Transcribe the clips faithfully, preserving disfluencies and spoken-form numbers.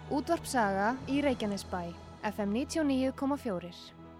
Útvarp Saga í Reykjanesbæ, F M níutíu og níu komma fjögur.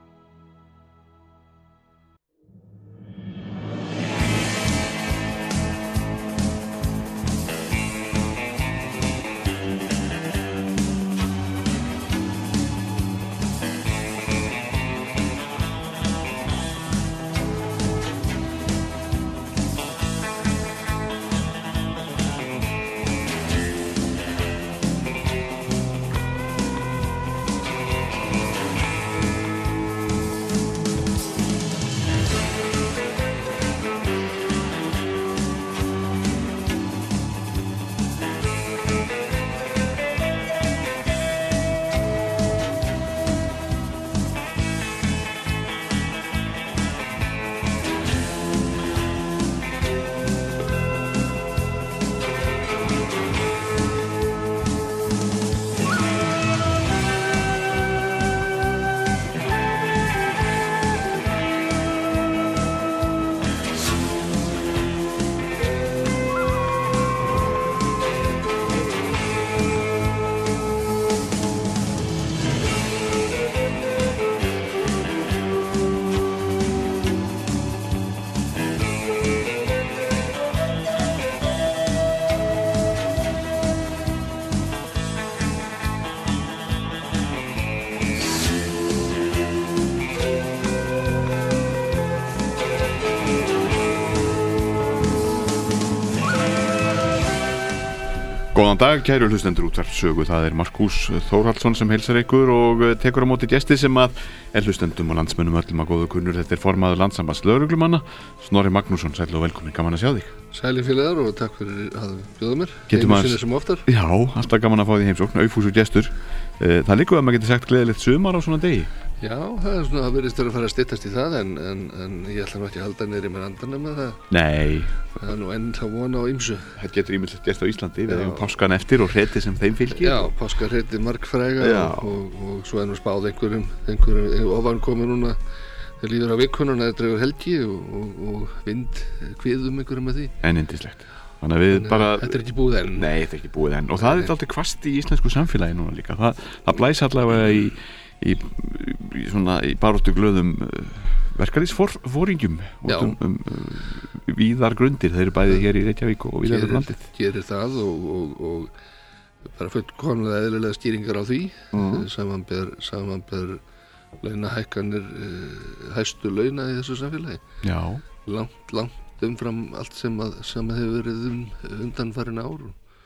Góðan dag, kæru hlustendur Útvarp Sögu. Það er Markús Þórhallsson sem heilsar ykkur og tekur á móti gesti sem að er hlustendum og landsmönnum öllum að góðu kunnur. Þetta er formaður Landssambands lögreglumanna, Snorri Magnússon. Sæll og velkomin, gaman að sjá þig. Sælir félagar og takk fyrir að bjóða mér. Getum Einu sinni sem oftar. Já, alltaf gaman að fá því heimsókn, aufús og gestur. Það liggur að maður getur sagt gleðilegt sumar á svona degi. Já, það er svona, það virðist að fara að styttast í það en, en, en ég ætla nú ekki að halda niðri með andanum með það. Nei. Það er nú enn þá vona á ymsu. Það getur ímyndilegt gert á Íslandi, við hefum páskan eftir og hreti sem þeim fylgir. Já, páskarhreti margfræga og, og, og svo er nú spáð einhverjum, einhverjum ofankomi núna þegar líður á vikunum að það dregur helgi og, og, og vind kviðum einhverjum með því. En yndislegt. Þannig að við Þannig, bara... Þetta er ekki búið enn. Nei, þetta er ekki búið enn. Og það er alltaf hvasst í íslensku samfélagi núna líka. Það, það blæs allavega í, í, í, svona, í baráttu glöðum verkalýðsforingjum um, um, um víðar grundir. Þeir eru bæði hér í Reykjavík og víðar um landið. Gerir það og, og, og bara fullkomlega eðlilega skýringar á því. Mm. Samanber, samanber launahækkanir, hæstu launa í þessu samfélagi. Já. Langt, langt umfram allt sem að, sem að hefur verið um, undanfarin ár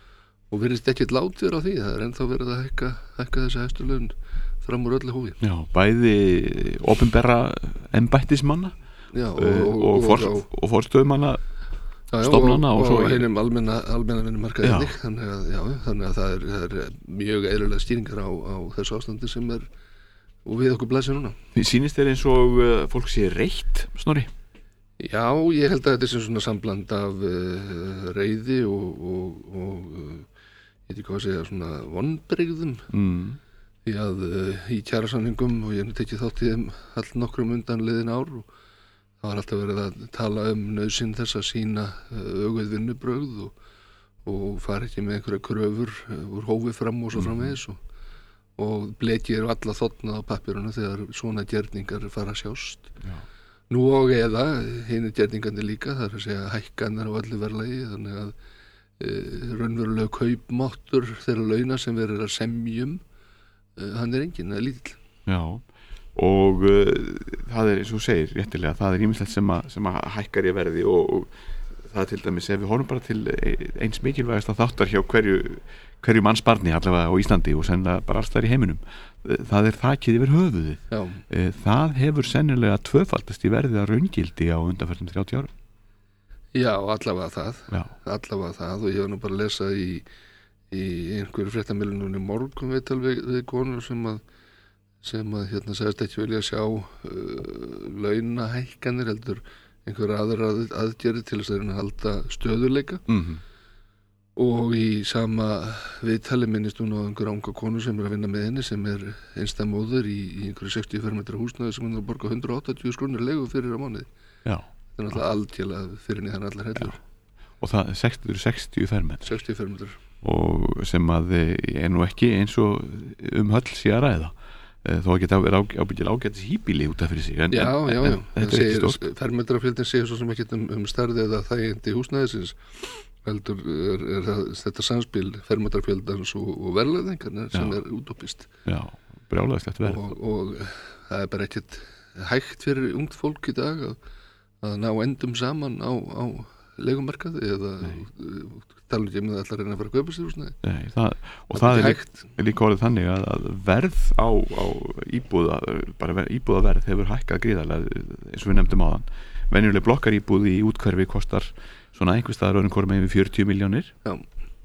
og virðist ekkert látið á því. Það er ennþá verið að hækka, hækka þessi hæstu laun fram úr öllu hófi. Já, bæði opinberra embættismanna já, og, og, og, og, og, og forstöðumanna stofnana og, og, og, og heinum almenna, almenna vinnumarkaði þannig að, já, þannig að það, er, það er mjög eðlilega stýringar á, á þessu ástandi sem er og við okkur blæsir núna. Sýnist þér eins og uh, fólk sé reitt, Snorri? Já, ég held að þetta er svona sambland af uh, reiði og, og, og uh, ég veit ekki hvað að segja, svona vonbrigðum mm. því að uh, í kjarasamningum og ég hef tekið þátt í þeim all nokkrum undanliðin ár og það var alltaf verið að tala um nauðsyn þess að sýna uh, öguð vinnubrögð og, og fara ekki með einhverja kröfur uh, úr hófi fram og svo framvegis og, og blekið eru alla þotnað á pappiruna þegar svona gerningar fara að sjást. Já. Nú og eða, hinir gerningarnir líka, það er að segja hækkanir á öllu verðlagi, þannig að e, raunverulega kaupmáttur þeirra launa sem verður að semjum, e, hann er enginn, það er lítill. Já, og uh, það er, eins og þú segir, réttilega, það er ýmislegt sem að, sem að hækkar í verði og, og það er til dæmis, ef við horfum bara til eins mikilvægasta þáttar hjá hverju, hverju mannsbarni allavega á Íslandi og sennilega bara alls þar í heiminum, það er þakið yfir höfuðið. Já. Það hefur sennilega tvöfaldast í verðið að raungildi á undanförnum þrjátíu árum. Já, allavega það. Já. Allavega það og ég var nú bara að lesa í, í einhverju fréttamiðlunum í morgun viðtal við, við konur sem að sem að hérna sagðist ekki vilja sjá uh, launahækkanir heldur einhverja aðra að, aðgerði til þess að halda stöðuleika. Mhm. Og í sama viðtali minnist hún á einhverja unga konu sem er að vinna með henni sem er einstæð móðir í, í einhverju sextíu fermetra húsnæði sem hún er að borga hundrað og áttatíu krónur leigu fyrir á mánuði. Já. Það er náttúrulega aldjala fyrir niðan allar hellur. Og það er sextíu fermetrar. sextíu fermetrar. og sem að er nú ekki eins og um höll sé að ræða þó að geta ábyggil ágætis híbýli út af fyrir sig en, Já, já, já, en, þetta er ekki stórt. Fermetrafjöldin segir svo sem ekki um, um stærði eða þægindi húsnæðisins heldur er, er það, þetta samspil fermetrafjöldans og, og verðlæðingarna sem er útópist Já, brjálæðislegt verð og, og það er bara ekkert hægt fyrir ungt fólk í dag að, að ná endum saman á, á leigumarkaði eða tala ekki um að allar reyna að fara að kaupa sér húsnæði. Nei, það, og það það er er hægt. líka, líka orðið þannig að, að verð á, á íbúða bara ver, íbúðaverð hefur hækkað gríðarlega eins og við nefndum áðan. Venjuleg blokkaríbúð í útkverfi kostar svona einhvers staðar öðrum hvorum með yfir fjörutíu milljónir Já.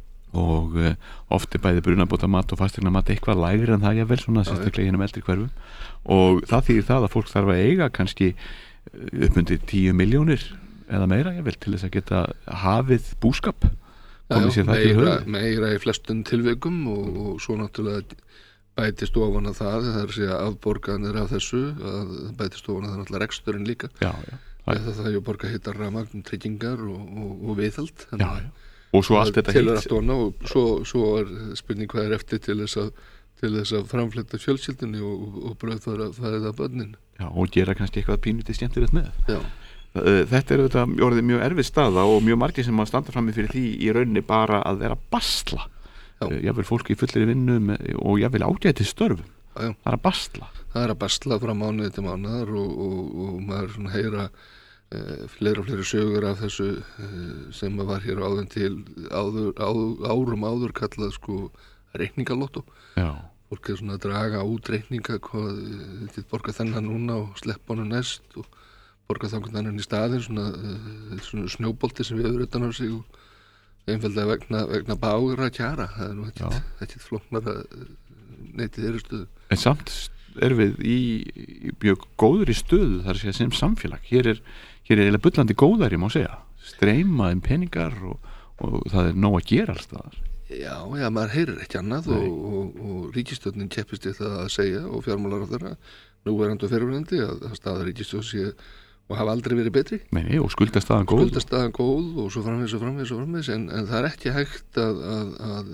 og uh, oft er bæði brunabóta mat og fasteigna mat eitthvað lægri en það jafnvel svona sérstaklega hinum eldri hverfum og það þýðir það að fólk þarf að eiga kannski uppundi tíu milljónir eða meira jafnvel til þess að geta hafið búskap komið sér það til meira, höfuð meira í flestum tilvikum og, og svo náttúrulega bætist ofan að það það er að segja afborganir af þessu að bætist ofan að það náttúrulega reksturinn líka já, já, það, það, það er ju borga hittar rafmagn, tryggingar og, og, og viðhald já, já. Og svo allt þetta hitt og svo, svo er spurning hvað er eftir til þess að, til þess að framfletta fjölskyldunni og, og, og bröðfæra það börnin já, og gera kannski eitthvað pínutið skemmtilegt með já. Þetta er auðvitað orðið mjög erfið staða og mjög margir sem að standa frammi fyrir því í rauninni bara að vera basla jáfnvel fólki í fullir vinnu og jáfnvel ágæti störfum já, já. það er að basla það er að basla frá mánuði til mánuðar og, og, og maður svona heyra eh, fleiri og fleiri sögur af þessu eh, sem var hér áður til áður, áður, árum áður kallað sko reikningalotto já. Fólk er svona að draga út reikninga hvað þið borga þennan núna og sleppa hana næst og borga þannig þannig í staðin svona, uh, svona snjóbolti sem við hefur utan á sig og einfallega vegna, vegna bágra kjara það er nú ekkert flóknar að neyti þeirri stöðu En samt erum við í, í mjög góður í stöðu þar að segja sem samfélag hér er, hér er eiginlega bullandi góðari má segja streyma um peningar og, og það er nóg að gera alls staðar Já, já, maður heyrir ekki annað og, og, og ríkisstjórnin keppist í það að segja og fjármálar á þeirra núverandi og fyrirverandi að, að staða ríkisstjórn sé og hafa aldrei verið betri Nei, og skuldastaðan góð skuldastaðan góð og svo framvegis og framvegis og framvegis en, en það er ekki hægt að, að, að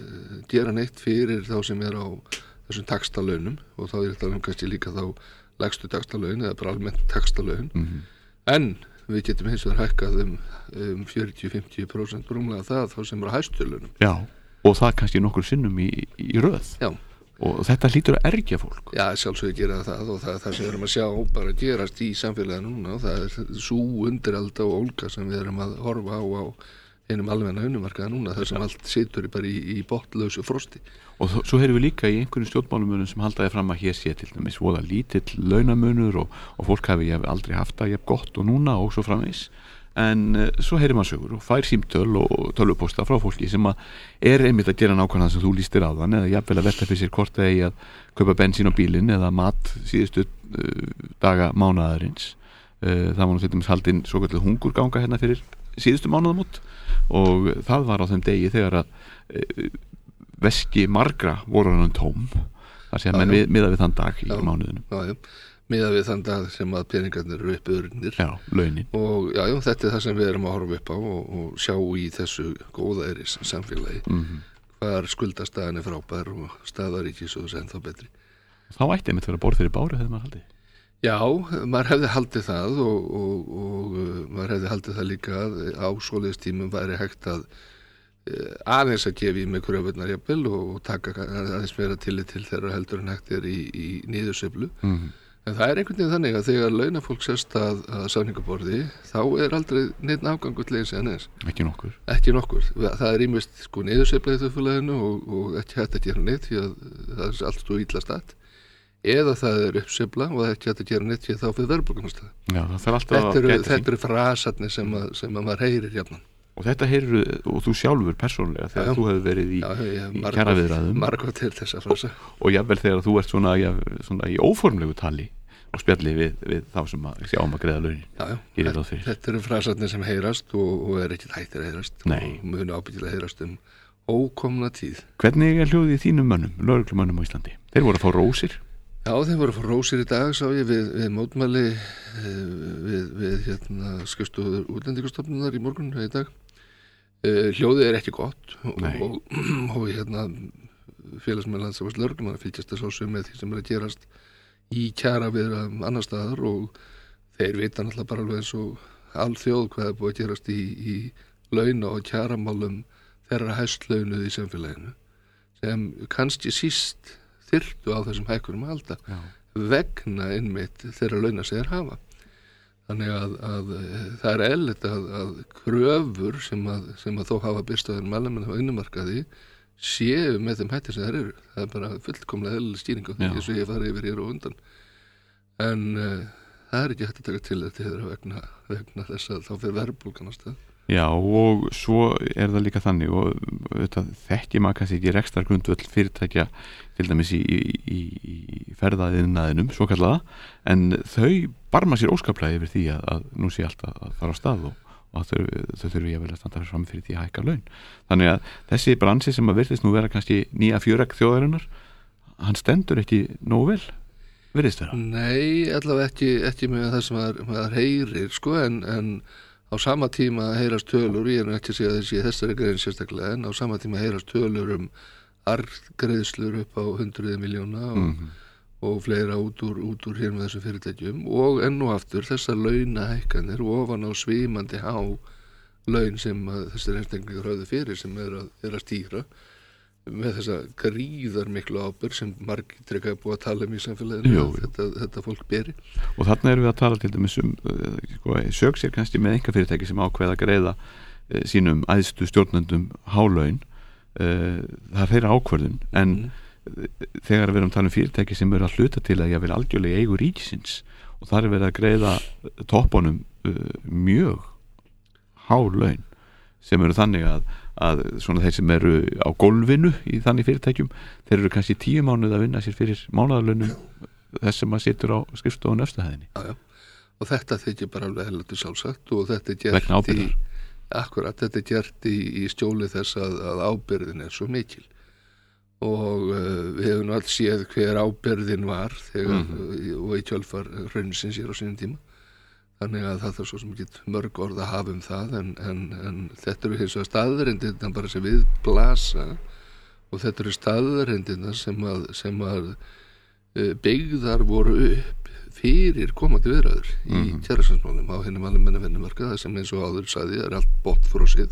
gera neitt fyrir þá sem er á þessum taxtalaunum og þá er þetta kannski líka þá lægstu taxtalaun eða bara almennt taxtalaun mm-hmm. en við getum hins vegar hækkað um, um fjörutíu til fimmtíu prósent rúmlega það þá sem er á hæstu launum Já, og það kannski nokkur sinnum í, í röð Já og þetta hlýtur að ergja fólk Já, sjálfsögur gera það og það er það sem við erum að sjá bara gerast í samfélaginu núna og það er svo undiralda og ólga sem við erum að horfa á á einum almenna vinnumarkaði núna þar sem allt situr bara í, í botnlausu frosti og þó, svo heyrum við líka í einhverjum stjórnmálumunum sem haldaði fram að hér sé til dæmis voða lítill launamunur og, og fólk hafi aldrei haft það jafn gott og núna og svo framvegis en uh, svo heyrir maður sögur og fær símtöl og tölvupósta frá fólki sem að er einmitt að gera nákvæmlega sem þú lýstir á þann eða jafnvel að velta fyrir sér hvort það eigi að kaupa bensín á bílinn eða mat síðustu uh, daga mánaðarins uh, það var nú til dæmis haldinn svo kallið hungurganga hérna fyrir síðustu mánaðamót og það var á þeim degi þegar að uh, veski margra voru hann tóm þar sé að menn við, miða við þann dag í já, mánuðinu já, já. Miða við þann dag sem að peningarnir eru uppi örnir já, launin og já, já, þetta er það sem við erum að horfa upp á og, og sjá í þessu góða eris samfélagi mm-hmm. hvar skuldastaðan er frábær og staðaríkis og þess ennþá betri Þá ætti einmitt vera borð fyrir báru þegar maður haldið Já, maður hefði haldið það og, og, og maður hefði haldið það líka að á svoleiðistímum væri hægt að aðeins að gefa í mig kröfurnar jafnvel og taka aðeins meira tillit til þeirra heldur en hægt er í, í niðursveiflu mm-hmm. En það er einhvern veginn þannig að þegar launafólk sérst að, að samningaborði þá er aldrei neitt afgangur til eins en eins. Ekki nokkur. Ekki nokkur. Það er ímest sko niðursveifla í þjóðfélaginu og, og ekki hægt að gera neitt því að það er allt svo illa statt. Eða það er uppsveifla og ekki hægt að gera neitt því að þá fyrir verðbólgunarstað. Já, það þarf alltaf þetta að eru, gæta þetta eru frasarnir sem, að, sem að maður heyrir jafnan. Og þetta heyrðu, og þú sjálfur persónulega þegar já, þú hefur verið í, í kjaraviðræðum. Margótt til þessa frasa. Og jafnvel þegar þú ert svona, já, svona í óformlegu tali og spjalli við, við þá sem að sjá um að greiða launin. Já, já, þetta, þetta eru frasarnir sem heyrast og, og er ekki hættir að heyrast. Nei. Og munu ábyggilega heyrast um ókomna tíð. Hvernig er hljóðið í þínum mönnum, lögreglumönnum á Íslandi? Þeir voru að fá rósir? Já, þeir voru að fá rósir í dag, sá ég, við, við mótmæli við, við hérna, skrifstofur útlendingastofnunar í morgun í dag. uh, hljóðið er ekki gott og, Nei. og, og hérna félagsmenn Landssambands lögreglumanna fylgjast þess ásum með því sem er að gerast í kjara við annar staðar og þeir vita náttúrulega bara alveg eins og alþjóð hvað er búið að gerast í, í launa og kjaramálum þeirra hæstlaunuð í samfélaginu sem kannski síst þyrftu á þessum hækkunum að halda Já. Vegna einmitt þeirra launa sem þeir hafa. Þannig að, að það er eðlilegt að, að kröfur sem að, sem að þó hafa byrstaðin mælum á vinnumarkaði séu með þeim hætti sem þeir eru. Það er bara fullkomlega eðlileg stýring á því eins og ég farið yfir hér og undan. En uh, það er ekki hægt að taka til þetta þeirra vegna, vegna þess að þá fyrir verðbólgan á stað. Já, og svo er það líka þannig og þetta, þekki maður kannski ekki rekstrargrundvöll fyrirtækja til dæmis í, í, í ferðaðiðnaðinum, svo kallaða, en þau barma sér óskaplega yfir því að, að nú sé allt að fara á stað og, og þau, þau þurfi ég vel að standa fram fyrir því að hækka laun. Þannig að þessi bransi sem að virðist nú vera kannski nýja fjöregg þjóðarinnar, hann stendur ekki nógu vel, virðist vera? Nei, allavega ekki, ekki með það sem maður, maður heyrir, sko, en, en á sama tíma heyrast tölur, ég er ekki að segja þessi þessari grein sérstaklega, en á sama tíma heyrast tölur um arðgreiðslur upp á hundruði miljóna og, mm-hmm. og fleira út úr, út úr hér með þessum fyrirtækjum og enn og aftur þessar launahækkanir ofan á svimandi há laun sem þessir einstaklingar höfðu fyrir sem er að, er að stýra með þessa gríðar miklu ábyrgð sem margir trekka er búið að tala um í samfélaginu að þetta, þetta fólk beri. Og þarna erum við að tala til dæmis um sko, sög sér kannski með einhver fyrirtæki sem ákveða að greiða e, sínum æðstu stjórnendum hálaun e, það er þeirra ákvörðun en mm. þegar við erum að tala um fyrirtæki sem eru að hluta til að ég vil algjörlega eigu ríkisins og þar er verið að greiða toppunum e, mjög hálaun sem eru þannig að að svona þeir sem eru á gólfinu í þannig fyrirtækjum, þeir eru kannski tíu mánuð að vinna sér fyrir mánaðarlaunum þess sem maður situr á skrifstofun öfstahæðinni. Já, já, og þetta þykir bara alveg heldur sjálfsagt og þetta er gert í, akkurat, þetta er gert í, í stjóli þess að, að ábyrðin er svo mikil og uh, við hefum alls séð hver ábyrðin var þegar, mm-hmm. og í kjölfar hraunsins hér á sínum tíma. Þannig að það þarf svo sem ekki mörg orð að hafa um það en, en, en þetta eru hins vegar staðreindirnar bara sem við blasa og þetta eru staðreindirnar sem að, sem að byggðar voru upp fyrir komandi viðræður mm-hmm. í kjarasamningsmálum á hinum almenna vinnumarkaði sem eins og áður sagði er allt botnfrosið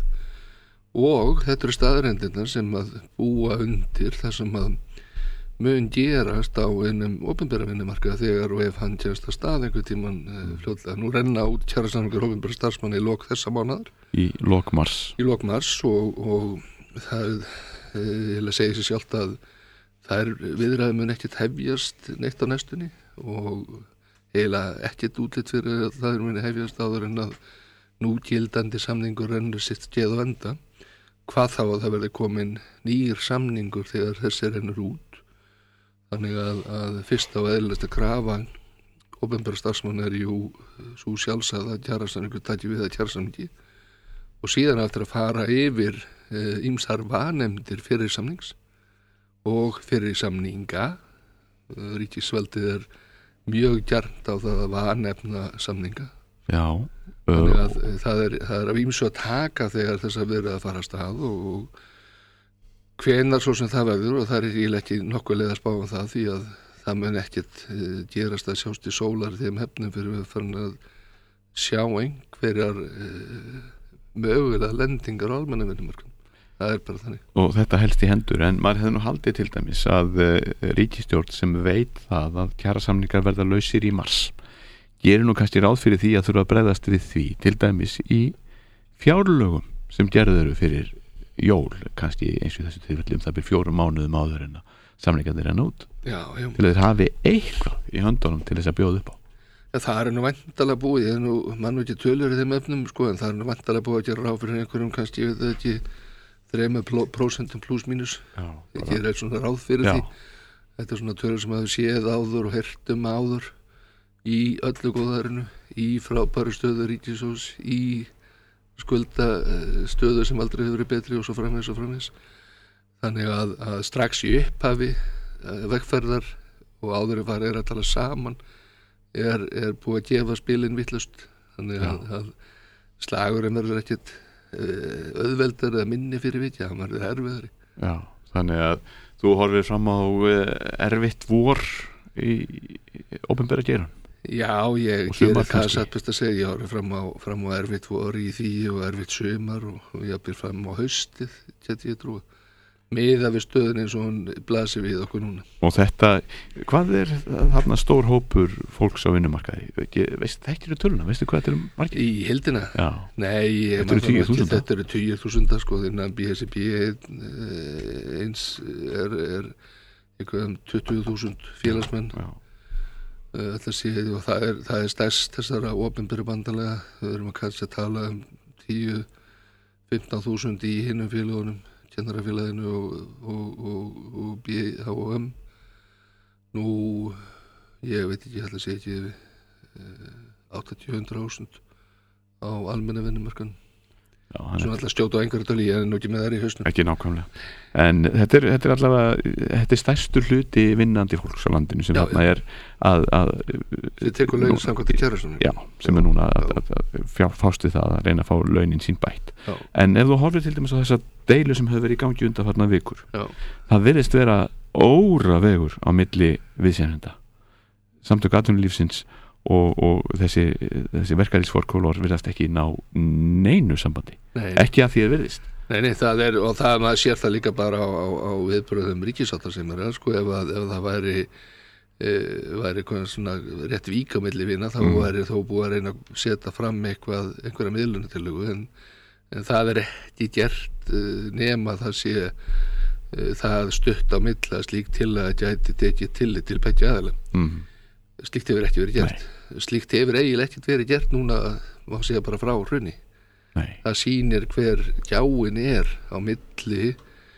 og þetta eru staðreindirnar sem að búa undir þar sem að mun gerast á einum opinbera vinnumarkaði þegar og ef hann kemst að stað einhver tíman uh, fljótlega. Nú renna út kjarasamningar opinbera starfsmanna í lok þessa mánaðar. Í lok mars. Í lok mars og, og það uh, er að segja sér sjálft að það er viðræði mun ekkert hefjast neitt á næstunni og eiginlega ekkert útlit fyrir að það er muni hefjast áður en að núgildandi samningur rennur sitt skeið og enda. Hvað þá að það verði komin nýr samningur þegar þessi rennur út. Þannig að, að fyrst á eðlilegasta krafa opinbera starfsmann er jú svo sjálfsagða að kjarasamningur taki við að kjarasamningi og síðan eftir að fara yfir ýmsar e, vanefndir fyrir samnings og fyrir samninga. Ríkisveldið er mjög gjarnt á það að vanefna samninga. Já. Þannig að uh, það er, það er af ýmsu að taka þegar þess að verið að fara að stað og, og hvenar svo sem það verður og það er eiginlega ekki nokkuð leið að spá um það því að það mun ekkert uh, gerast að sjást í sólar í þeim hefnum fyrir við farin að sjá einhverjar uh, mögulega lendingar á almenna vinnumarkaðnum. Það er bara þannig. Og þetta helst í hendur en maður hefði nú haldið til dæmis að uh, ríkisstjórn sem veit það að kjarasamningar verða lausir í mars gerir nú kannski ráð fyrir því að þurfa að bregðast við því til dæmis í fjárlögum sem gerður fyrir jól, kannski eins og þessu tilfelli um það byrjum fjórum mánuðum áður en að samningarnir renna út já, já. Til að þeir hafi eitthvað í höndunum til þess að bjóða upp á. Ja, það er nú væntalega búið, ég er nú mann ekki tölur í þeim efnum, sko, en það er nú væntalega búið að gera ráð fyrir einhverjum kannski, ég veit ekki, þremur prósentum pluss mínus, ég gerir eitthvað svona ráð fyrir já. Því. Þetta er svona tölur sem hafi séð áður og heyrt um áður í öllu góðarinu, í frábæru stöðu ríkissjóðs, í skulda stöðu sem aldrei hefur verið betri og svo framvegis og framvegis. Þannig að, að strax í upphafi vegferðar og áður en farið er að tala saman er, er búið að gefa spilin vitlaust. Þannig að, að slagurinn verður ekkert auðveldar eða minni fyrir vikið, hann verður erfiðari. Já, þannig að þú horfir fram á erfitt vor í opinbera geirann. Já, ég gerir það satt best að segja, ég horfir fram á, fram á erfitt vor í því og erfitt sumar og, og ég byrð fram á haustið, þetta ég trúi. Miða við stöðun eins og hún blasir við okkur núna. Og þetta, hvað er þarna stór hópur fólks á vinnumarkaði? Veist, þetta eru töluna, veistu hvað þetta eru margir? Í heildina? Já. Nei, þetta eru tíu þúsunda. Þetta eru tíu þúsunda, sko, þinnan B S I B eins er, er eitthvað um tuttugu þúsund félagsmenn. Já. Þetta sé, og það er, það er stærst þessara opinberu bandalega. Við erum að kannski að tala um tíu til fimmtán þúsund í hinum félagunum, kennarafélaginu og, og, og, og B H M. Nú, ég veit ekki, ég ætla að segja ekki yfir áttatíu til hundrað þúsund á almenna vinnumarkaðnum. Svona alltaf stjóta á einhverju tölu, ég er nú ekki með þær í hausnum. Ekki nákvæmlega. En þetta er, þetta er allavega, þetta er stærstur hluti vinnandi fólks á landinu sem þarna er að... að þið tekur launin samkvæmt í kjarasamningi. Já, sem já, er núna að, að, að fást við það að reyna að fá launin sín bætt. Já. En ef þú horfir til dæmis á þessa deilu sem hefur verið í gangi undanfarnar vikur, já, það virðist vera óra vegur á milli viðsérenda. Samtök atvinnulífsins Og, og þessi, þessi verkalýðsforkólor virðast ekki ná neinu sambandi. Nei. Ekki að því að virðist. Nei, nei, það er, og það, maður sér það líka bara á, á, á viðbröðum ríkissáttasemjara, sko, ef, að, ef það væri, e, væri svona rétt vík á milli vina, þá mm. væri þó búið að reyna að setja fram eitthvað, einhverja miðlunartillögu, en, en það er ekki gert nema það sé e, það stutt á milli að slík til að gæti tekið tillit til beggja aðila. Mm. Slíkt hefur ekki verið gert. Nei. Slíkt hefur eiginlega ekkert verið gert núna, má segja bara frá hrunni. Nei. Það sýnir hver gjáin er á milli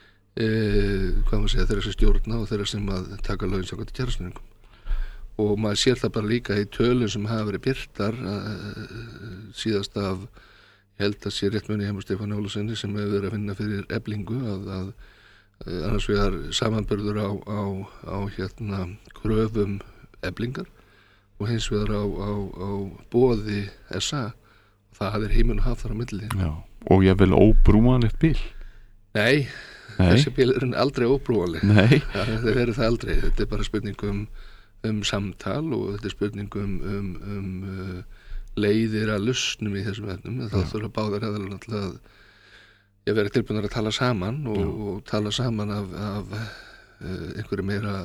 eh, hvað maður segja, þeirra sem stjórna og þeirra sem að taka lögin samkvæmt kjarasamningum. Og maður sér það bara líka í tölum sem hafa verið birtar eh, síðast af, ég held að sé rétt muni hjá Stefán Ólasinni sem hefur verið að finna fyrir Eflingu að, að eh, annars vegar samanburður á, á, á hérna kröfum Eflingar og hins vegar á, á, á boði S A. Það er heiminn og haf þar á milli. Já, og ég vil óbrúanlegt bíl. Nei, Nei, þessi bíl er aldrei óbrúanleg. Nei. Það verður það aldrei. Þetta er bara spurning um, um samtal og þetta er spurning um, um, um uh, leiðir að lausnum í þessum efnum. Það þurfa báðar aðalega náttúrulega að ég verið tilbúinir að tala saman og, og tala saman af, af uh, einhverju meira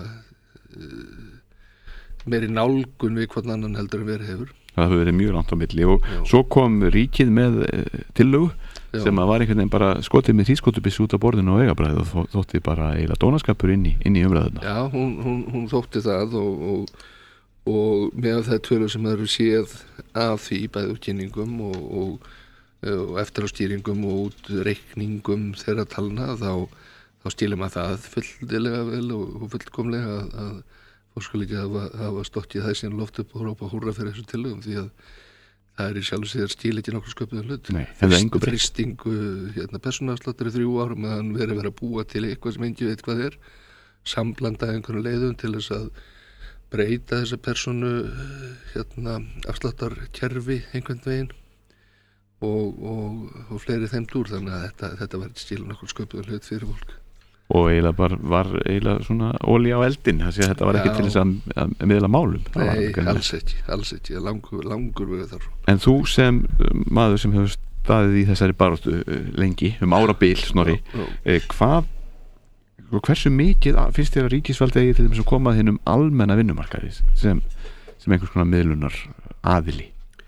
uh, meiri nálgun við hvern annan heldur en verið hefur. Það hefur verið mjög langt á milli og já, svo kom ríkið með tillögu já, sem að var einhvern veginn bara skotið með hrískotubissi út á borðinu og eigabræði og þó, þótti bara eiginlega dónaskapur inn í, inn í umræðuna. Já, hún, hún, hún þótti það og, og, og með það tölur sem eru séð af því bæði útkynningum og, og, og eftir á stýringum og út reikningum þeirra talna þá, þá stílum að það fulldilega vel og, og fullkomlega að, að og skal ekki hafa, hafa stokkið það síðan loft upp og hrópa húrra fyrir þessu tillögum því að það er í sjálf og sér stíl ekki nokkuð sköpuðan hlut. Nei, það er engu breytt. Fristingu, hérna, persónuafsláttur í þrjú árum að hann veri verið að búa til eitthvað sem engi veit hvað er, samblanda einhvern leiðum til þess að breyta þessa persónu, hérna, afsláttarkerfi einhvern veginn og, og, og fleiri þeim dúr, þannig að þetta, þetta var stíl nokkuð sköpuðan hlut fyrir fólk. Og eiginlega bara var eiginlega svona olía á eldin, þess að þetta var ekki já, til þess að, að miðla málum. Nei, alls ekki, alls ekki, langur, langur við þar. En þú sem maður sem hefur staðið í þessari baráttu lengi, um árabil, Snorri, já, já. Hvað, hversu mikið finnst þér að ríkisvald eigi til þess að koma að hinnum almenna vinnumarkaði sem, sem einhvers konar miðlunar aðili?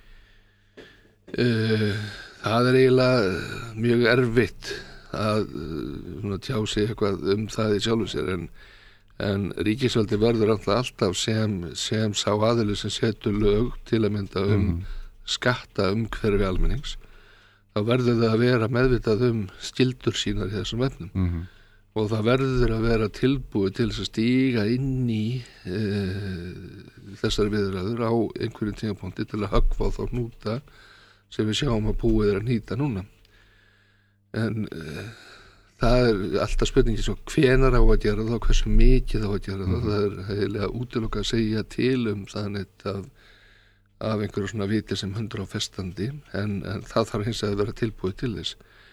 Uh, það er eiginlega mjög erfitt að svona, tjá sig eitthvað um það í sjálfum sér en, en ríkisvaldi verður alltaf sem, sem sá aðili sem setur lög til að mynda um mm. skatta umhverfi almennings þá verður það að vera meðvitað um skyldur sínar í þessum efnum mm. og það verður að vera tilbúið til þess að stíga inn í e, þessari viðræður á einhverjum tímapunkti til að höggva á þá hnúta sem við sjáum að búið er að nýta núna. En uh, það er alltaf spurningi svo hvenar á að gera það, hversu mikið á að gera það, mm. það er heilega útilokað að segja til um þannig af, af einhverju svona viti sem hundur á festandi, en, en það þarf hins að vera tilbúið til þess.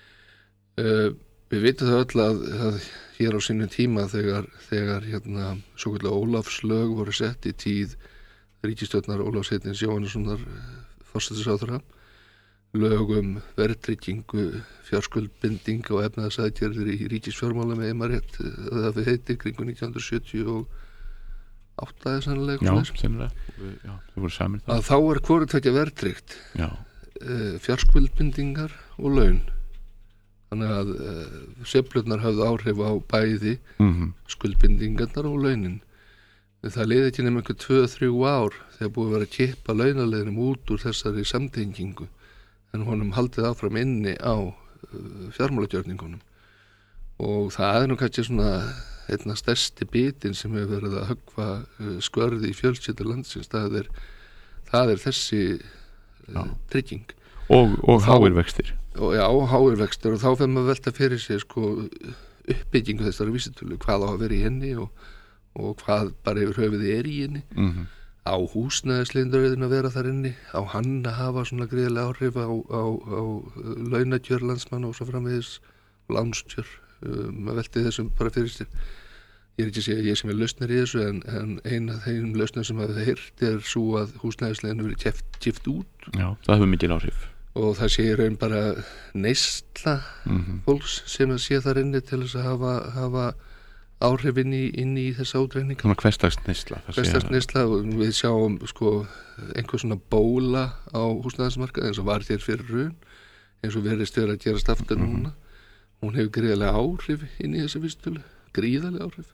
Uh, við vitum það öll að, að hér á sínum tíma þegar, þegar hérna svo kallar Ólafslög voru sett í tíð ríkisstjórnar Ólafs heitins Jóhannessonar forsætisráðherra, lög um verðtryggingu, fjárskuldbinding og efnahagsaðgerðir í ríkisfjármálum með eimarétt, það við heiti kringu nítján hundruð sjötíu og átta eða sannlega. Já, sennilega. Já, þau voru samin það. Að þá er hvoru tveggja verðtryggt, Já. fjárskuldbindingar og laun. Þannig að uh, sveiflurnar höfðu áhrif á bæði mm-hmm. skuldbindingarnar og launin. Það leiði ekki nema einhver tvö til þrjú ár þegar búið að vera að kippa launaleginum út úr þessari samtengingu en honum haldið áfram inni á uh, fjármálagjörningunum. Og það er nú kannski svona einna stærsti bitin sem hefur verið að höggva uh, skörði í fjölskyldu landsins. Það er, það er þessi uh, trygging. Og, og háir vextir. Og já, háir vextir og þá fyrir maður velta fyrir sig sko uppbyggingu þessari vísitölu, hvað á að vera í henni og, og hvað bara yfir höfuði er í henni. Mm-hmm. Á húsnæðisleindurinn að vera þar inni, á hann að hafa svona gríðarlega áhrif á, á, á launakjör landsmann og svo framvegis lánskjör. Uh, maður velti þessum bara fyrir sér. Ég er ekki að segja að ég sem er lausnar í þessu en, en eina af þeim lausnar sem hafa heyrt er svo að húsnæðisleindurinn verið keft, kift út. Já, það hefur mikil áhrif. Og það sé í raun bara neysla mm-hmm. fólks sem að sé þar inni til þess að hafa, hafa áhrif inn í, inn í þessa útreikninga. Svona hversdags neysla. Hversdags neysla og við sjáum sko einhver svona bóla á húsnæðismarkaði eins og var þér fyrir raun, eins og verðist vera að gerast aftur mm-hmm. núna. Hún hefur gríðarlega áhrif inn í þessi vísitölu, gríðarlega áhrif.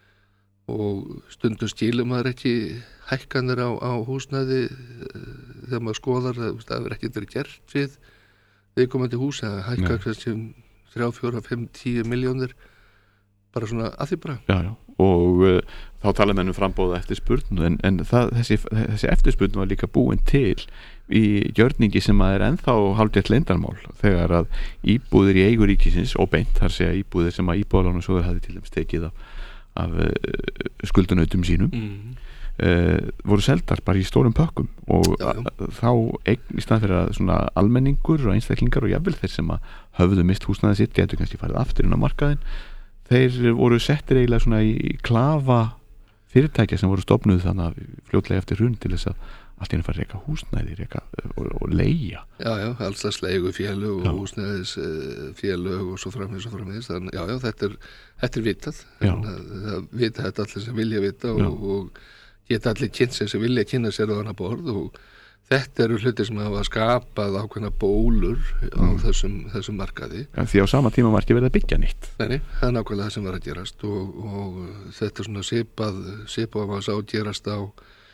Og stundum skilum maður ekki hækkanir á, á húsnæði þegar maður skoðar að það er ekki verið gert við viðkomandi hús eða hækka kannski um þrjá, fjóra, fimm, tíu miljónir bara svona að því bara. Já, já, og uh, þá tala menn um frambóða eftirspurn en, en það, þessi, þessi eftirspurn var líka búin til í gjörningi sem að er ennþá hálfgert leyndarmál þegar að íbúðir í eigu ríkisins og beint þar segja íbúðir sem að Íbúðalánasjóður hafði til dæmis tekið af af uh, skuldunautum sínum mm. uh, voru seldar bara í stórum pökkum og já, já. Þá eign í stað fyrir að svona almenningur og einstaklingar og jafnvel þeir sem að höfðu mist húsnæði sitt getur kannski farið aftur inn á markaðin þeir voru settir eiginlega svona í klafa fyrirtækja sem voru stofnuð þannig að fljótlega eftir hrun til þess að allt í einu fara að reka húsnæði reka, og, og leigja. Já, já, alls að leigu félög og húsnæðis félög og svo framvegis og framvegis þannig, já, já, þetta er, þetta er vitað það vita þetta allir sem vilja vita og, og geta allir kynnt sér sem vilja kynna sér á hana borð og þetta eru hlutir sem hafa skapað ákveðna bólur á mm. þessum, þessum markaði. Ja, því á sama tíma var ekki verið að byggja nýtt. Nei, nei, það er nákvæmlega það sem var að gerast og, og þetta er svona sipað sipað að sá gerast á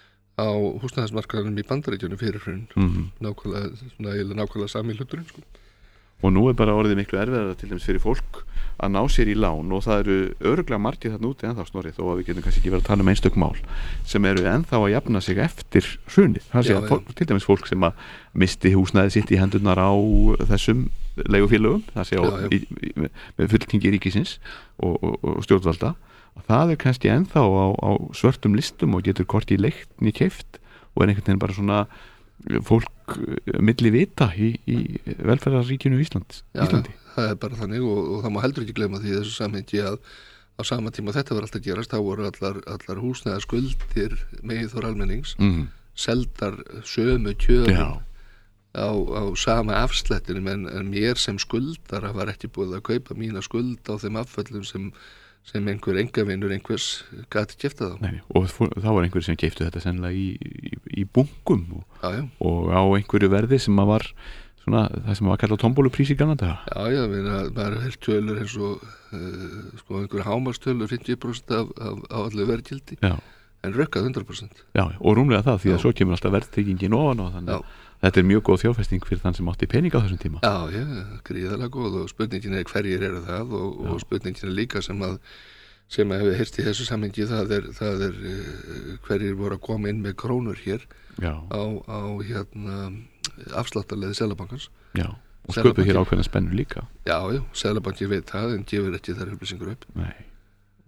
á húsnæðismarkaðanum í Bandaríkjunum fyrir hrun mm-hmm. nákvæmlega, svona, nákvæmlega sami hluturinn sko. Og nú er bara orðið miklu erfiðara til dæmis fyrir fólk að ná sér í lán og það eru örugglega margir þarna úti ennþá Snorri þó að við getum kannski ekki verið að tala um einstök mál sem eru ennþá að jafna sig eftir hrunið. Það sé að fólk, til dæmis fólk sem að misti húsnæði sitt í hendurnar á þessum leigufélögum, það sé á já, já. Í, í, með fulltingi ríkisins og, og, og stjórnvalda það er kannski ennþá á, á svörtum listum og getur korti í leikt niður keypt og er einhvern veginn bara svona fólk milli vita í, í velferðarríkinu Ísland, Íslandi. Já, það er bara þannig og, og það má heldur ekki gleyma því þessu samhengi að á sama tíma þetta var alltaf gerast, þá voru allar, allar húsnæðar skuldir með þór almennings mm. seldar sömu kjörum Já. á, á sama afslættinu en, en mér sem skuldar var ekki búið að kaupa mína skuld á þeim afföllum sem sem einhver engavinur einhvers gæti keypta þá. Nei, og þá var einhver sem keyptu þetta sennilega í, í, í bunkum og, já, já. og á einhverju verði sem að var svona, það sem var kallað tombóluprís í gamla daga. Já, já, maður er tölur eins og uh, sko einhverju hámarstölur fimmtíu prósent af, af, af allir verðgildi já. En rökkað hundrað prósent. Já, og rúmlega það því að já. Svo kemur alltaf verðtryggingin ofan og þannig að þetta er mjög góð þjóðfesting fyrir þann sem átti pening á þessum tíma. Já, já, gríðarlega góð og spurningin er hverjir eru það og, og spurningin er líka sem að sem að hefur heyrst í þessu samhengi það er, það er uh, hverjir voru að koma inn með krónur hér já. á, á hérna afsláttarleiði Seðlabankans. Já, og sköpuð hér ákveðna spennur líka. Já, já, Seðlabanki veit það en gefur ekki þær upplýsingur upp. Nei,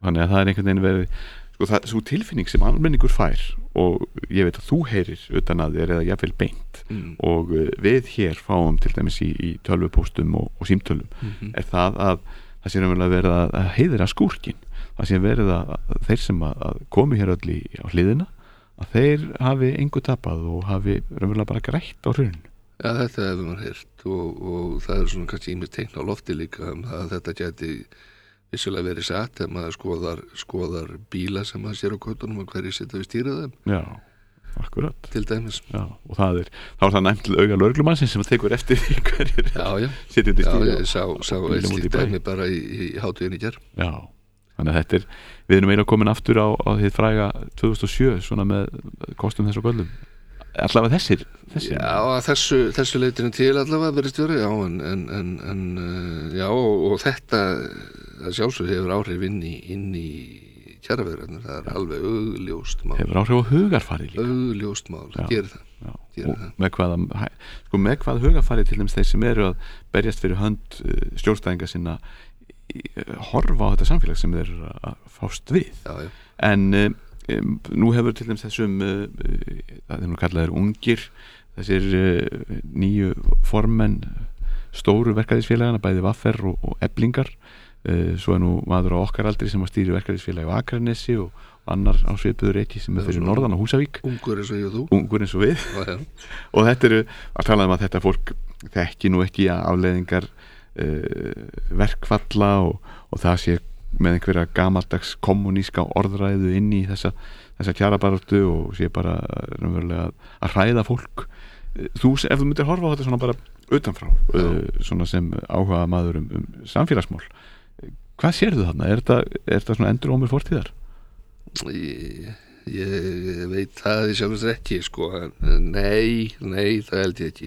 þannig að það er einhvern veginn verið sko það, svo tilfinning sem almenningur fær og ég veit að þú heyrir utan að þér eða jafnvel beint mm. og við hér fáum til dæmis í, í tölvupóstum og, og símtölum mm-hmm. er það að það sé raunverulega verið að heiðra skúrkin, það sé verið að þeir sem að komi hér öll í á hliðina að þeir hafi engu tapað og hafi raunverulega bara grætt á hrun. Já, þetta hefur maður heyrt og, og það er svona kannski ímið teikn á lofti líka um að þetta geti vissulega verið satt ef maður skoðar, skoðar bíla sem maður sér á götunum og hverju setja við stýrið þeim. Já, akkurat. Til dæmis. Já, og það er, þá er það næmt til auga lögreglumannsins sem tekur eftir því hverjir setja við stýrið. Já, ég sá, sá eitt slíkt dæmi bara í, í hátíðinni í gær. Já, þannig að þetta er, við erum eiginlega komin aftur á, á því fræga tvö þúsund og sjö svona með kostum þess og göllum. Allavega þessir, þessir. Já, þessu, þessu leitinu til allavega verðist verið, já, en, en, en, en já, og, og þetta það sjálfsög hefur áhrif inn í, inn í kjaraviðræðurnar, það er alveg augljóst mál. Hefur áhrif á hugarfari líka. Augljóst mál, gerir það. Já, gerir og það. Með hvaða, sko með hvaða hugarfari til þeim þeir sem eru að berjast fyrir hönd stjórnstæðinga sinna horfa á þetta samfélag sem þeir eru að fást við. Já, já. En Um, nú hefur til dæmis þessum uh, það er nú kallaðir ungir þessir uh, nýju formenn stóru verkalýðsfélagana bæði V R og, og Eflingar uh, svo er nú maður á okkar aldri sem að stýri verkalýðsfélagi á Akranesi og annar á svipuðu reiki sem er fyrir norðan á Húsavík ungur eins og ég og þú ungur eins og við já, já. Og þetta eru að tala um að þetta fólk þekki nú ekki afleiðingar uh, verkfalla og, og það sé með einhverja gamaldags kommuníska orðræðu inn í þessa, þessa kjarabaráttu og sé bara raunverulega að, að hræða fólk þú, ef þú myndir horfa á þetta svona bara utanfrá uh, svona sem áhuga maður um, um samfélagsmál hvað sérðu þarna? Er þetta, er þetta svona endur ómur fortíðar? Ég, ég veit það í sjálfins ekki sko, nei, nei, það held ég ekki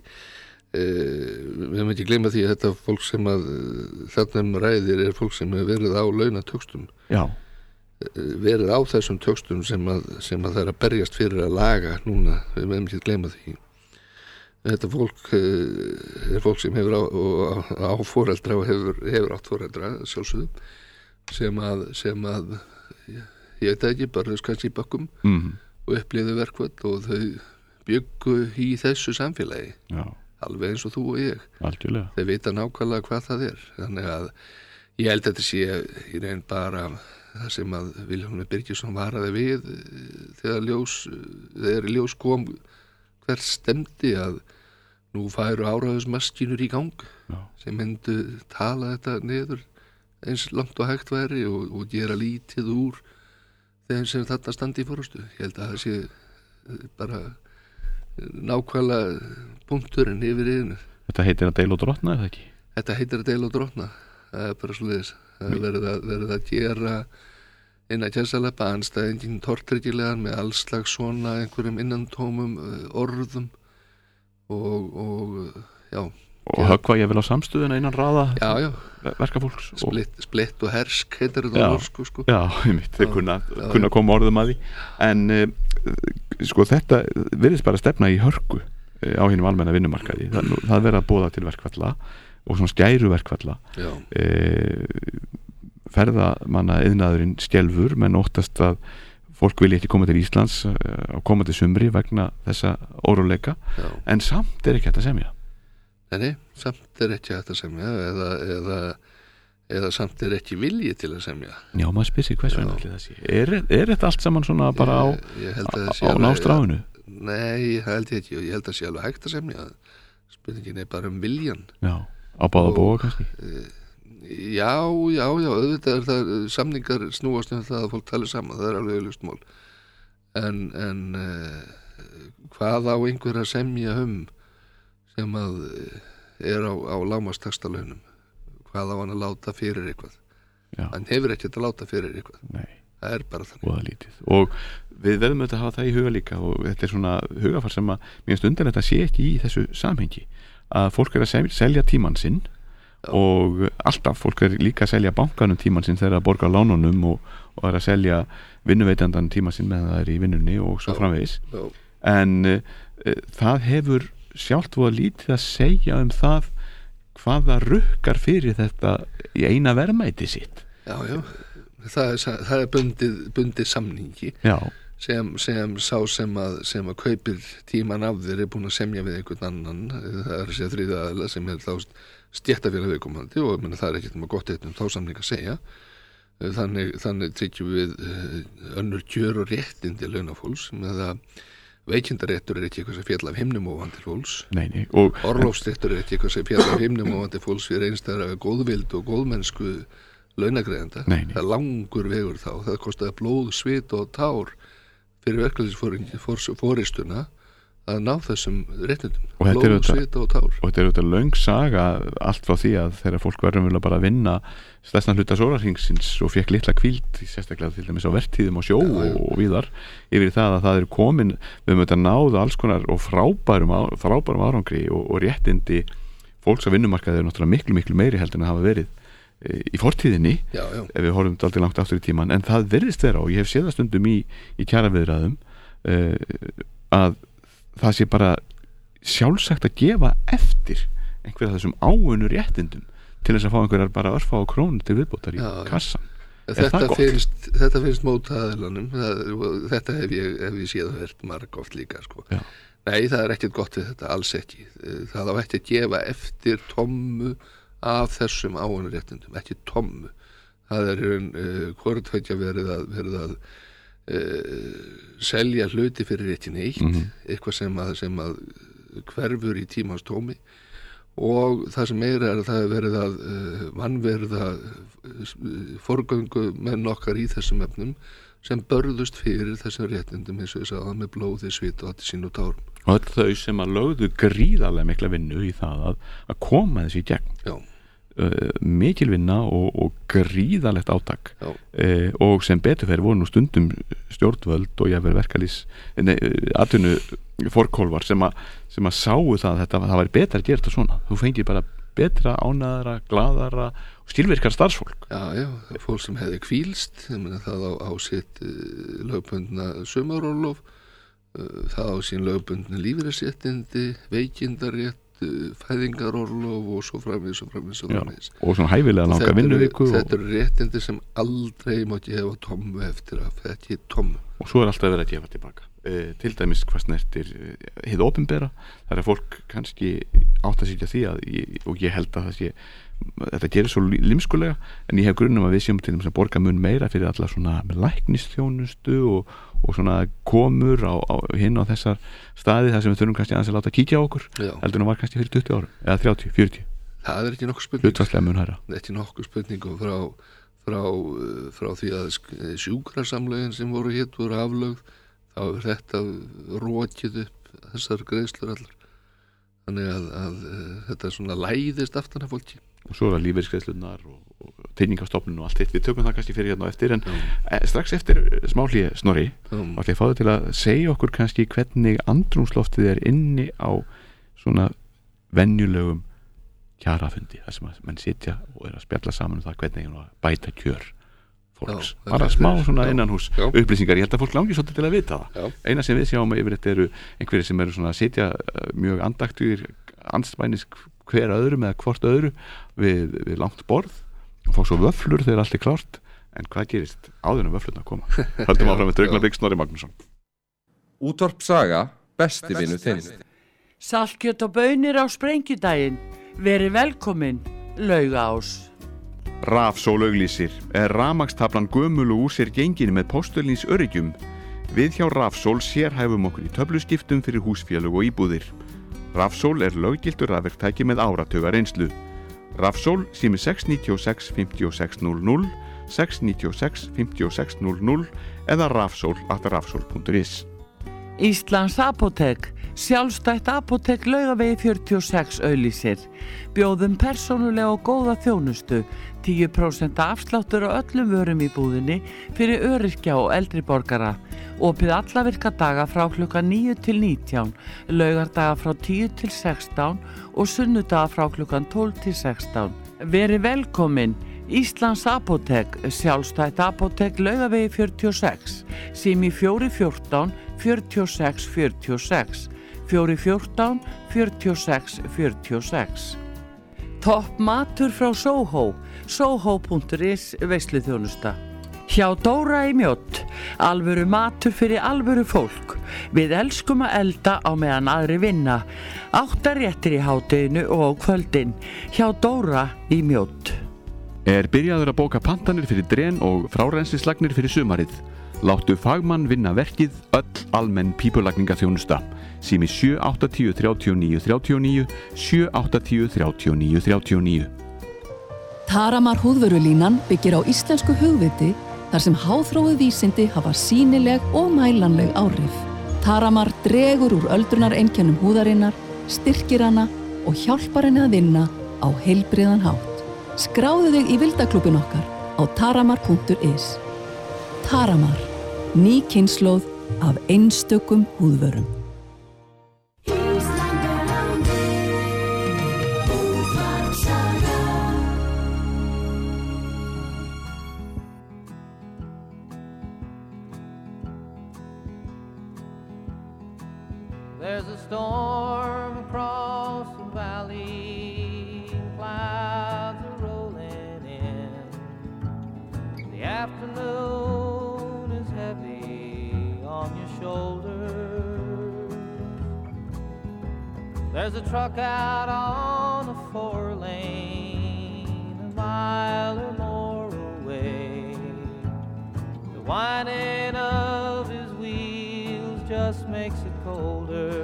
Uh, við höfum ekki gleyma því að þetta fólk sem að uh, þarna um ræðir er fólk sem hefur verið á launatöxtum uh, verið á þessum töxtum sem að, sem að það er að berjast fyrir að laga núna, við höfum ekki gleyma því þetta fólk uh, er fólk sem hefur á, á, á foreldra og hefur, hefur átt foreldra sjálfsögðu sem að, sem að ég veit ekki, bara þess kannski í bakkum mm. og upplýðu verkvöld og þau byggu í þessu samfélagi já alveg eins og þú og ég. Algjörlega. Þeir vita nákvæmlega hvað það er. Þannig að ég held að þetta sé í raun bara það sem að Vilhjálmur Birgisson varaði við þegar ljós, þegar ljós kom hver stemdi að nú færu áræðismaskínur í gang Já. Sem myndu tala þetta niður eins langt og hægt væri og, og gera lítið úr þeim sem þarna standi í fórustu. Ég held að það sé bara nákvæmlega punkturinn yfir yfir. Þetta heitir að deila og drotna, eða ekki? Þetta heitir að deila og drotna. Það er bara svoleiðis. Það er verið að, verið að gera innan kjærsaleppa anstæðingin tortryggilegan með allslags svona einhverjum innantómum orðum og, og já. Og höggva ég vel á samstöðuna innan raða já, já. verkafólks. Splitt, splitt og hersk heitir þetta á norsku sko. Já, ég mitt, þeir kunna, kunna koma orðum að því. En uh, sko þetta virðist bara stefna í hörku uh, á hinum almenna vinnumarkaði. Það, það verða að boða til verkfalla og svona skæru verkfalla. Uh, ferðamanna iðnaðurinn skelfur menn óttast að fólk vilja ekki koma til Íslands uh, á komandi sumri vegna þessa óróleika. En samt er ekki hægt að semja. Nei, nei, samt er ekki hægt að semja eða, eða, eða samt er ekki vilji til að semja. Já, maður spyr sig hvers vegna allir það sé. Er, er þetta allt saman svona bara á, ég, ég á, á nástráinu? Nei, það held ég ekki og ég held að sé alveg hægt að semja. Spurningin er bara um viljan. Já, á báða bóga kannski? Já, já, já, auðvitað er það, samningar snúast um það að fólk tala saman, það er alveg auðvitað mál. En, en uh, hvað á einhver að semja um sem að er á, á lágmarkstaxtalaunum hvað á hann að láta fyrir eitthvað Já. Hann hefur ekkert að láta fyrir eitthvað Nei. Það er bara þannig og, lítið. Og við verðum auðvitað að hafa það í huga líka og þetta er svona hugafar sem að mér finnst undarlegt að sé ekki í þessu samhengi að fólk er að selja tímann sinn Já. Og alltaf fólk er líka að selja bankanum tímann sinn þegar að borga lánunum og, og er að selja vinnuveitandan tímann sinn meðan það er í vinnunni og svo Já. Framvegis Já. En uh, það hefur sjálft voða lítið að segja um það hvaða rukkar fyrir þetta í eina verðmæti sitt já, já. það er, það er bundið, bundið samningi Já. sem, sem sá sem að, sem að kaupir tíman af þér er búin að semja við einhvern annan, það er sér þriðja aðila sem er þá stéttafélag viðkomandi og meni, það er ekkert um að gott eitt um þá samning að segja. Þannig, þannig tryggjum við önnur kjör og réttindi launafólks með að veikindaréttur er ekki eitthvað sem fjall af himnum ofan til fólks. Nei, nei. Og orlofsréttur er ekki eitthvað sem fjall af himnum ofan til fólks fyrir einstæðra góðvild og góðmennsku launagreiðenda. Nei, nei. Það er langur vegur þá. Það kostaði blóð, svit og tár fyrir verkefnisforystuna að ná þessum réttindum. Blóð, svit og tár. Og þetta er auðvitað löng saga allt frá því að þegar fólk verður vilja bara vinna stærstan hluta sólarhringsins og fekk litla hvíld, sérstaklega til dæmis á vertíðum og sjó já, já. og víðar, yfir það að það er komin, við höfum þetta náðu alls konar og frábærum, frábærum árangri og, og réttindi fólks á vinnumarkaði er náttúrulega miklu, miklu meiri heldur en að hafa verið e, í fortíðinni, já, já. ef við horfum dálítið langt aftur í tíman, en það virðist vera og ég hef séð það stundum í, í kjaraviðræðum e, að það sé bara sjálfsagt að gefa eftir einhverja þessum áunnu réttindum til þess að fá einhverjar bara örfá á krónu til viðbótar í já, kassan. Þetta finnst, þetta finnst mótaðilanum, þetta hef ég, hef ég séð og hert marg oft líka, sko. Já. Nei, það er ekkert gott við þetta, alls ekki. Það á ekki að gefa eftir tommu af þessum áunnu réttindum, ekki tommu. Það er uh, hvort tveggja verið að, verið að uh, selja hluti fyrir réttin eitt, mm-hmm. eitthvað sem að, sem að hverfur í tímans tómi og það sem meira er að það er verið að uh, vannverða uh, forgöngu menn okkar í þessum efnum sem börðust fyrir þessum réttindum eins og þess að með blóði, svit og allir sín og tárum. Og öll þau sem að lögðu gríðarlega mikla vinnu í það að, að koma þessi í gegn. Já. Uh, mikil vinna og, og gríðarlegt átak uh, og sem betur fyrir voru nú stundum stjórnvöld og ég verið verkalýs atvinnu forkólfar sem að, sem að sáu það að þetta, það væri betra að gera þetta svona, þú fengir bara betra, ánæðara, glaðara og stílvirkar starfsfólk. Já, já, fólk sem hefði kvílst, ég meina það á, á sitt uh, lögbundna sumarólof, uh, það á sín lögbundna lífeyrisréttindi, veikindarétt fæðingarorlof og svo framvegis og framvegis og framvegis. Og svona hæfilega langa vinnuviku. Þetta eru réttindi sem aldrei mátti hefa tommu eftir að þetta er tommu. Og svo er alltaf verið að gefa tilbaka. E, til dæmis hvað snertir hið opinbera, þar er fólk kannski átt að sýtja því að ég, og ég held að það sé þetta gerir svo limskulega, en ég hef grunnum að við séum til þess að borga mun meira fyrir alla svona læknisþjónustu og, og svona komur á, á hinn á þessar staði þar sem við þurfum kannski aðeins að láta kíkja á okkur. Já. Heldur nú var kannski fyrir tuttugu árum eða þrjátíu, fjörutíu. Það er ekki nokkuð spurning. Hlutfallslega mun hærra. Ekki nokkuð spurning frá, frá, frá því að sjúkrasamlögin sem voru hér voru aflögð, þá er þetta rókið upp þessar greiðslur allar. Þannig að, að, að þetta svona læðist aftan af fólki. Og svo er það lífeyrisgreiðslurnar og, og tryggingastofnun og allt eitt. Við tökum það kannski fyrir hérna á eftir, en e, strax eftir smá hlýja Snorri, þá ætla ég að fá þau til að segja okkur kannski hvernig andrúmsloftið er inni á svona venjulegum kjarafundi, þar sem að menn sitja og er að spjalla saman um það hvernig að bæta kjör fólks. Já, bara smá svona innanhús upplýsingar. Ég held að fólk langi svolítið til að vita það. Já. Eina sem við sjáum yfir þetta eru einhverjir sem eru svona að sitja mjög andaktuðir, andspænis hver öðrum eða hvort öðru við, við langt borð og fá svo vöflur þegar allt er klárt. En hvað gerist áður en vöflurna koma? Höldum áfram með Draugnablik, Snorri Magnússon. Útvarp Saga, besti vinur þinn. Saltkjöt og baunir á Sprengjudaginn. Verið velkomin, Laugaás. Rafsól auglýsir er rafmagnstaflan gömul og úr sér gengin með póstulins öryggjum. Við hjá Rafsól sérhæfum okkur í töfluskiptum fyrir húsfélög og íbúðir. Rafsól er löggiltur rafverktæki með áratuga reynslu. Rafsól sími sex níu sex fimm sex núll núll, sex níu sex fimm sex núll núll eða rafsól at rafsól punktur is. Íslands Apótek, sjálfstætt apótek Laugavegi fjörutíu og sex auglýsir. Bjóðum persónulega og góða þjónustu, tíu prósent afsláttur á öllum vörum í búðinni fyrir öryrkja og eldri borgara. Opið alla virka daga frá klukkan níu til nítján, laugardaga frá tíu til sextán og sunnudaga frá klukkan tólf til sextán. Verið velkomin, Íslands Apótek, sjálfstætt apótek Laugavegi fjörutíu og sex, sími fjögur fjórtán fjörutíu og sex fjörutíu og sex, fjögur fjórtán fjörutíu og sex fjörutíu og sex. Topp matur frá Soho, soho punktur is veisluþjónusta. Hjá Dóra í Mjódd, alvöru matur fyrir alvöru fólk. Við elskum að elda á meðan aðri vinna. Átta réttir í hádeginu og á kvöldin. Hjá Dóra í Mjódd. Er byrjaður að bóka pantanir fyrir dren og frárennslislagnir fyrir sumarið. Láttu fagmann vinna verkið, öll almenn pípulagningaþjónusta. Sími sjö átta tíu þrjátíu og níu þrjátíu og níu, sjö átta tíu þrjátíu og níu þrjátíu og níu. Taramar húðvörulínan byggir á íslensku hugviti þar sem háþróuð vísindi hafa sýnileg og mælanleg áhrif. Taramar dregur úr öldrunareinkennum húðarinnar, styrkir hana og hjálpar henni að vinna á heilbrigðan hátt. Skráðu þig í vildaklúbbin okkar á taramar punktur is. Taramar, ný kynslóð af einstökum húðvörum. There's a storm across the valley, clouds are rolling in. The afternoon is heavy on your shoulders. There's a truck out on a four lane, a mile or more away. The whining of his wheels just makes it colder.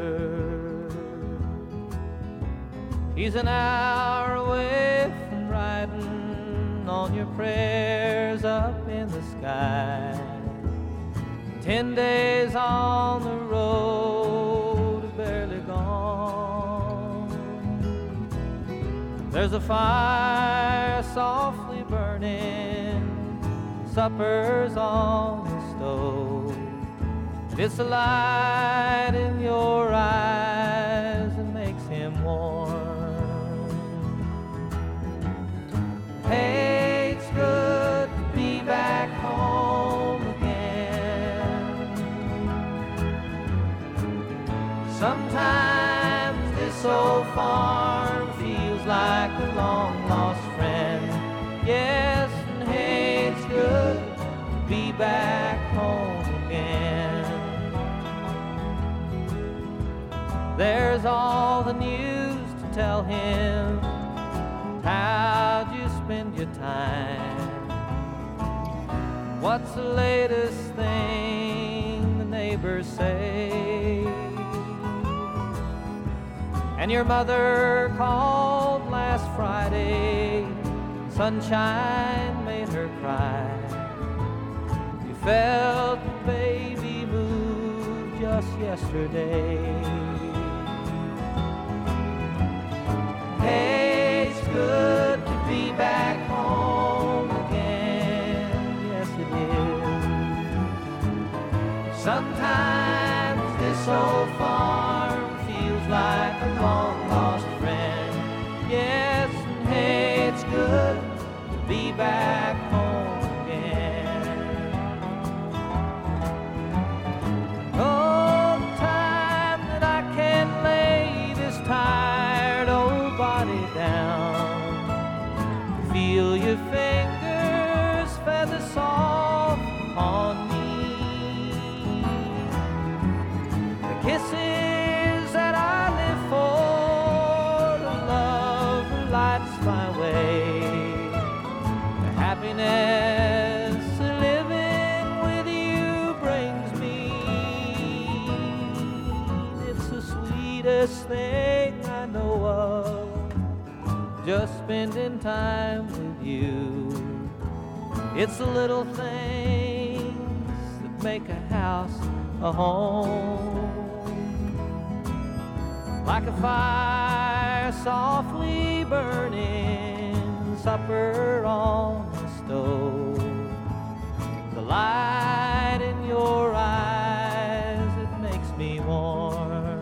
He's an hour away from riding on your prayers up in the sky. Ten days on the road, barely gone. There's a fire softly burning, supper's on the stove. It's the light in your eyes that makes him warm. Hey, it's good to be back home again. Sometimes this old farm feels like a long-lost friend. Yes, and hey, it's good to be back home again. There's all the news to tell him. How'd you spend your time? What's the latest thing the neighbors say? And your mother called last Friday. Sunshine made her cry. You felt the baby move just yesterday. Hey, it's good to be back home again. Yes, it is. Sometimes this old farm feels like a long-lost friend. Yes, and hey, it's good to be back home again. Oh, the time that I can lay this tired old body down, feel your fingers feather soft on me, the kisses that I live for, the love that lights my way, the happiness of living with you brings me. It's the sweetest thing I know of, just spending time with you. It's the little things that make a house a home. Like a fire softly burning, supper on the stove, the light in your eyes, it makes me warm.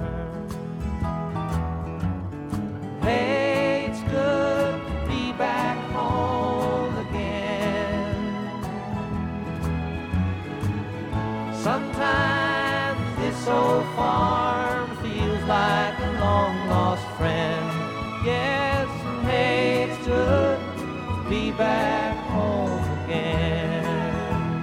Hey, it's good to be back home again. Sometimes this old farm feels like a long-lost friend. Yes, and hey, it's good to be back home again.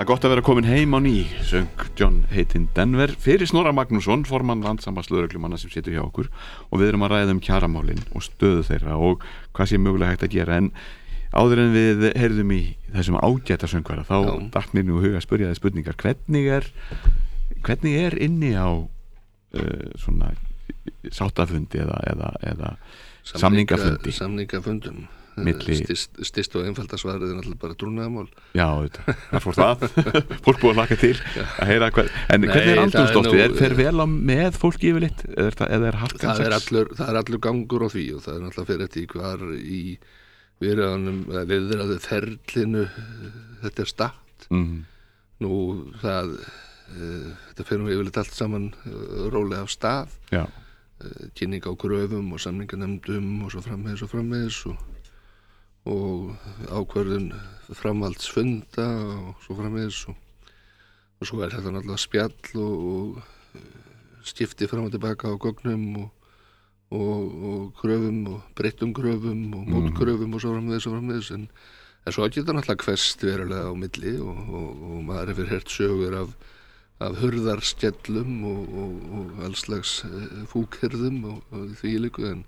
Það er gott að vera komin heim á ný, söng John heitinn Denver fyrir Snorra Magnússon, formann Landssambands-lögreglumanna sem situr hjá okkur, og við erum að ræða um kjaramálin og stöðu þeirra og hvað sé mögulega hægt að gera. En áður en við heyrðum í þessum ágæta söngvara, þá datt mér nú huga að spyrja þið spurningar. Hvernig er, hvernig er inni á uh, svona sáttafundi eða, eða, eða Samninga, samningafundi? Samningafundum. Milli... Stist, stist og einfalda svarið er náttúrulega bara trúnaðarmál. Já, þetta, það fór það fólk búið að laka til að heyra hvað, en Nei, hvernig er andrúmsloftið, er fer vel á með fólki yfirleitt, eða er, er harkan það er allur, það er allur gangur á því og það er náttúrulega fyrir eftir hvar í viðræðunum, viðræðu ferlinu þetta er statt. Mm. Nú það uh, þetta fer nú yfirleitt allt saman uh, rólega af stað. Já. Uh, kynning á kröfum og samninganemndum og svo framvegis og framvegis og og ákvörðun framhaldsfunda og svo framvegis og, og svo er þetta náttúrulega spjall og, og skipti fram og tilbaka á gögnum og, og, og kröfum og breyttum kröfum og mótkröfum og svo framvegis og framvegis en, en svo geta náttúrulega hvesst verulega á milli og, og, og maður hefur heyrt sögur af, af hurðarskellum og, og, og allslags fúkhyrðum og, og því líku en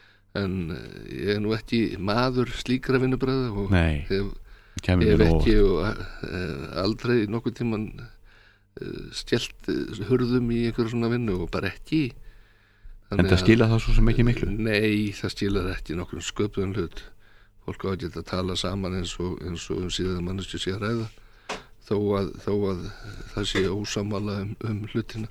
en ég er nú ekki maður slíkra vinnubröða og Nei, hef, hef ekki og e, aldrei nokkuð tíman e, skellt hurðum í einhverju svona vinnu og bara ekki. Þannig en það skila það svo sem ekki miklu? Nei, það skilar ekki nokkur sköpuðan hlut. Fólk á að geta að tala saman eins og, eins og um síðan manneskju sé að ræða þó að, þó að það sé ósammála um, um hlutina.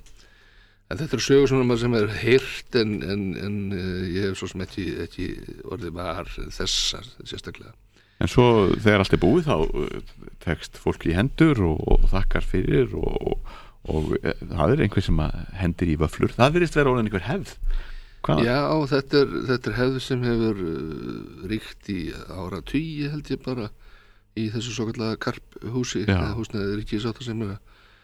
En þetta er sögur svona sem er heyrt en, en, en uh, ég hef svo sem ekki, ekki orðið var þessar sérstaklega. En svo þegar allt er búið þá tekst fólk í hendur og, og þakkar fyrir og, og, og e, það er einhver sem hendir í vöflur. Það virðist vera orðin einhver hefð. Hvað? Já, þetta er, þetta er hefð sem hefur uh, ríkt í áratugi held ég bara í þessu svokallaða karphúsi, eða húsnæði ríkisáttasemjara.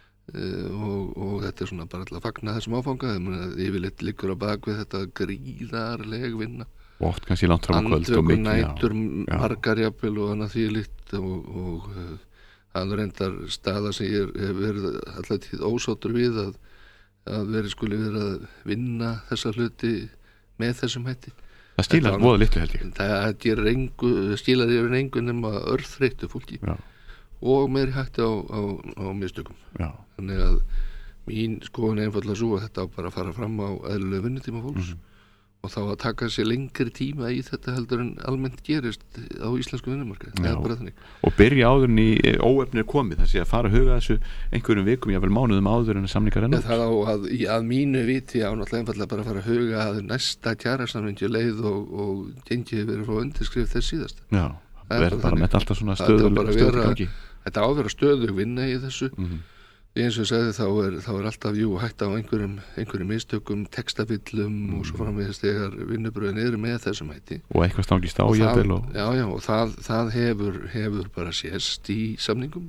Uh, og, og þetta er svona bara alltaf að fagna þessum áfanga yfirleitt liggur á bakvið þetta gríðarleg vinna og oft kannski langt fram á kvöld og mikið nætur margar jafnvel og annað því litt og, og uh, það er reyndar staða sem ég hef verið alltaf tíð ósáttur við að, að verið skuli verið að vinna þessa hluti með þessum hætti. Það stílar voða litlu held ég. Það engu, stílar yfir engu nema örþreyttu fólki. Já. Og meiri hætti á, á, á mistökum. Já. Þannig að mín skoðun er einfallega svo að þetta á bara að fara fram á eðlilega vinnutíma fólks mm. og þá að taka sér lengri tíma í þetta heldur en almennt gerist á íslensku vinnumarkaði. Það er bara þannig. Og byrja áður en í óefnir komið þessi að fara að huga þessu einhverjum vikum, jável mánuðum áður en samningar enn út. Það á að, að mínu viti á náttúrulega einfallega bara að fara að huga að næsta kjarasamningi leið og, og gengi verið frá undirskrift þess síðasta. Já, verður bara með alltaf svona stöðu Þetta á að vera stöðug vinna í þessu. Mm-hmm. Eins og ég segði þá er, þá er alltaf jú hætta á einhverjum, einhverjum mistökum, textavillum mm. og svo framvegis þegar vinnubröðin eru með þessum hætti. Og eitthvað stangist á jafnvel og... Já, já, og það, það hefur, hefur bara sést í samningum.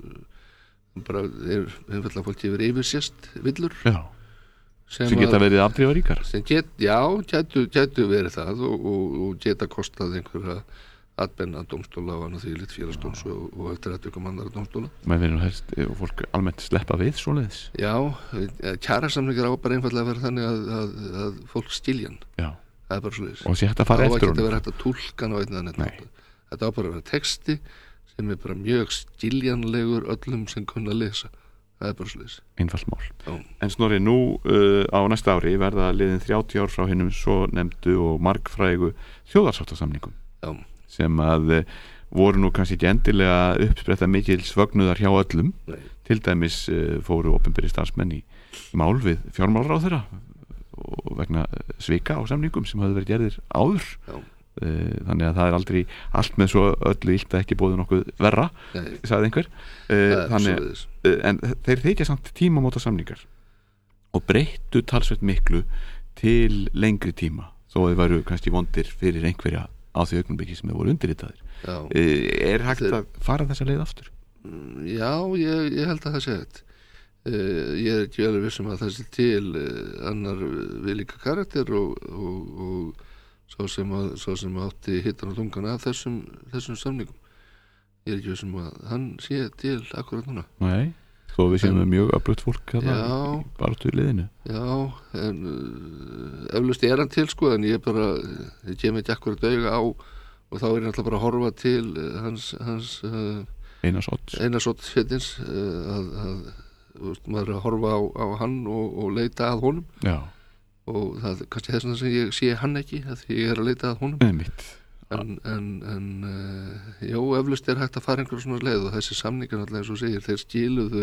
Bara er einfallega fólk hefur yfir sést villur. Já, sem, sem geta verið afdrifaríkar. Sem get, já, getur getu verið það og, og, og geta kostað einhverja atbenna dómstóla og annað því litt félagsdóms og, og eftir aðtökum annara dómstóla. Men við erum helst og fólk almennt sleppa við svoleiðis? Já, kjarasamningar á bara einfallega að vera þannig að, að, að fólk skilja hann. Já. Það er bara svoleiðis. Og sé hægt að fara eftir honum? Það á ekki að vera hægt að túlka hann á einn eða neitt. Þetta á bara að vera texti sem er bara mjög skiljanlegur öllum sem kunna að lesa. Það er bara svoleiðis. Einfalt mál. Já. En Snorri, nú uh, á næsta ári verða liðin þrjátíu ár frá hinum svo nefndu og margfrægu þjóðarsáttasamningum. Já. Sem að voru nú kannski ekki endilega uppspretta mikil svögnuðar hjá öllum. Nei. Til dæmis uh, fóru opinberi starfsmenn í mál við fjármálaráðherra og vegna svika á samningum sem hafði verið gerðir áður. Já. Uh, þannig að það er aldrei allt með svo öllu illt að ekki bóðu nokkuð verra. Nei. Sagði einhver. Uh, þannig, uh, en þeir þykja samt tímamóta samningar og breyttu talsveit miklu til lengri tíma þó að þau væru kannski vondir fyrir einhverja á því augnablikki sem þau voru undirritaðir. Er hægt þeir... að fara þessa leið aftur? Já, ég, ég held að það sé þetta. Ég er ekki alveg vissum að það sé til annar viðlíka karakter og, og, og svo, sem að, svo sem átti hittan og tungan af þessum, þessum samningum. ég er ekki vissum að hann sé til akkurat núna. Nei, þó við séum með mjög öflugt fólk þarna Já. í baráttu í liðinu. Já, en uh, eflaust er hann til sko, en ég bara ég kem ekki akkurat auga á og þá er ég alltaf bara að horfa til uh, hans, hans uh, Einars Odds Einars Odds héttins uh, að, að veist, maður er að horfa á, á hann og, og leita að honum. Já. Og það er kannski þess vegna sem ég sé hann ekki að því ég er að leita að honum. Einmitt. En, en, en uh, já, eflaust er hægt að fara einhverjum svona leið og þessi samningar náttúrulega eins og segir, þeir skiluðu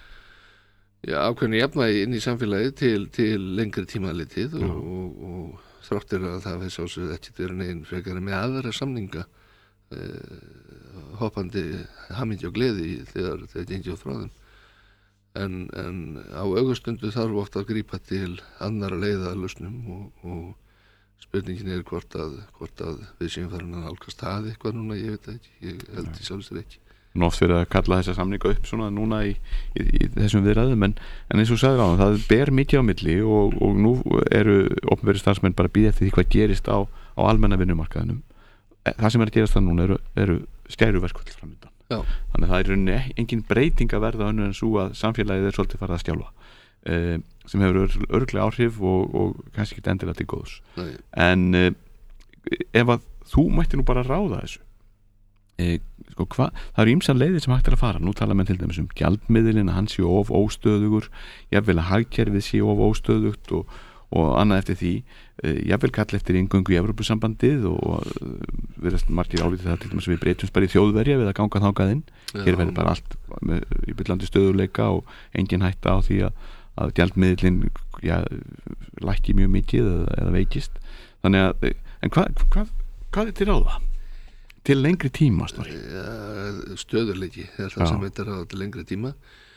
já, ákveðni jafnvægi inn í samfélagi til, til lengri tímaðlitið og, og, og þráttir að það veist ásögð ekki verið neginn frekar með aðra samninga uh, hoppandi hamingja og gleði þegar þeir gengið frá þeim. En, en á augustundu þarf ofta að grípa til annara leiða að lausnum og, og spurningin er hvort að, hvort að við séum farin að nálgast það eitthvað núna, ég veit ekki, ég held í sjálfsögur ekki. Nú oft fyrir að kalla þessa samninga upp svona núna í, í, í þessum viðræðum, en, en eins og sagður á það ber mikið á milli og, og nú eru opinberir starfsmenn bara að bíða eftir því hvað gerist á, á almenna vinnumarkaðinum. Það sem er að gerast það núna eru, eru skæruverkvöld framöndan. Já. Þannig að það er rauninni engin breyting að verða önnur en svo að samfélagið er svolítið farið að skjálfa. Uh, sem hefur örglega áhrif og, og kannski ekki endilega til góðs. Nei. En uh, ef að þú mætti nú bara ráða þessu uh, sko, hva, það eru ýmsar leiðir sem hægt er að fara. Nú tala menn til dæmis um gjaldmiðilinn að hann sé of óstöðugur, jafnvel að hagkerfið sé of óstöðugt og, og annað eftir því, uh, jafnvel kall eftir inngöngu í Evrópusambandið og uh, virðast margir álítið það til dæmis við breytumst bara í þjóðverja við að ganga þangað inn. Hér verður bara allt með, í byllandi stöðuleika og engin hætta á því að að gjaldmiðlinn ja, lækki mjög mikið eða, eða veikist. Þannig að, en hvað hva, hva er til ráða? Til lengri tíma, Snorri? Ja, stöðuleiki er það Já. Sem veitir ráða til lengri tíma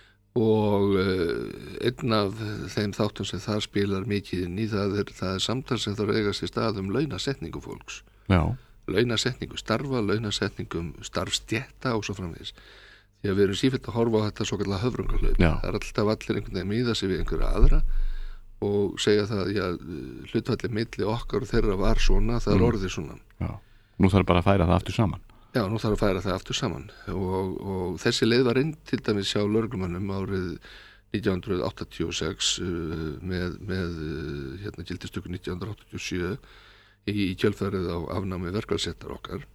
og uh, einn af þeim þáttum sem þar spilar mikið inn í það er, það er samtal sem þarf að eiga sér stað um launasetningu fólks. Já. Launasetningu starfa, launasetningu starfstjætta og svo framvegis. Því að við erum sífellt að horfa á þetta svo kallar höfrungarhlaup. Það er alltaf allir einhvern veginn miða sig við einhverja aðra og segja það, já, hlutfallið milli okkar og þeirra var svona, það er mm. orðið svona. Já, nú þarf bara að færa það aftur saman. Já, nú þarf að færa það aftur saman og, og þessi leið var inn til dæmis hjá lögreglumönnum árið nítján hundruð áttatíu og sex uh, með, með uh, hérna gildistöku nítján hundruð áttatíu og sjö í, í kjölfarið á afnámi verkfallsréttar okkar.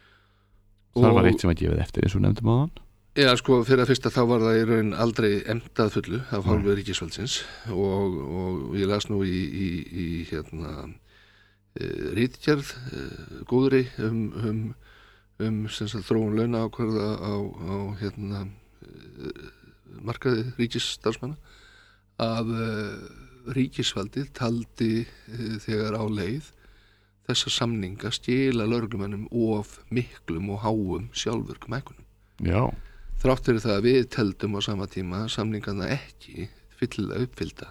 Það var eitt sem að gefið eftir eins og nefndum á þann? Já, sko, fyrir að fyrsta þá var það í raun aldrei emdað fullu af hálfu ríkisvaldsins og, og ég las nú í, í, í hérna e, ritgerð e, góðri um, um, um sem sagt þróun launa ákvarða á, á hérna e, markaði ríkisstarfsmanna að e, ríkisvaldið taldi e, þegar á leið þessa samninga skila lögreglumönnum of miklum og háum sjálfvirkum hækkunum. Já. Þrátt fyrir það að við teldum á sama tíma samningarna ekki fyllilega uppfylda.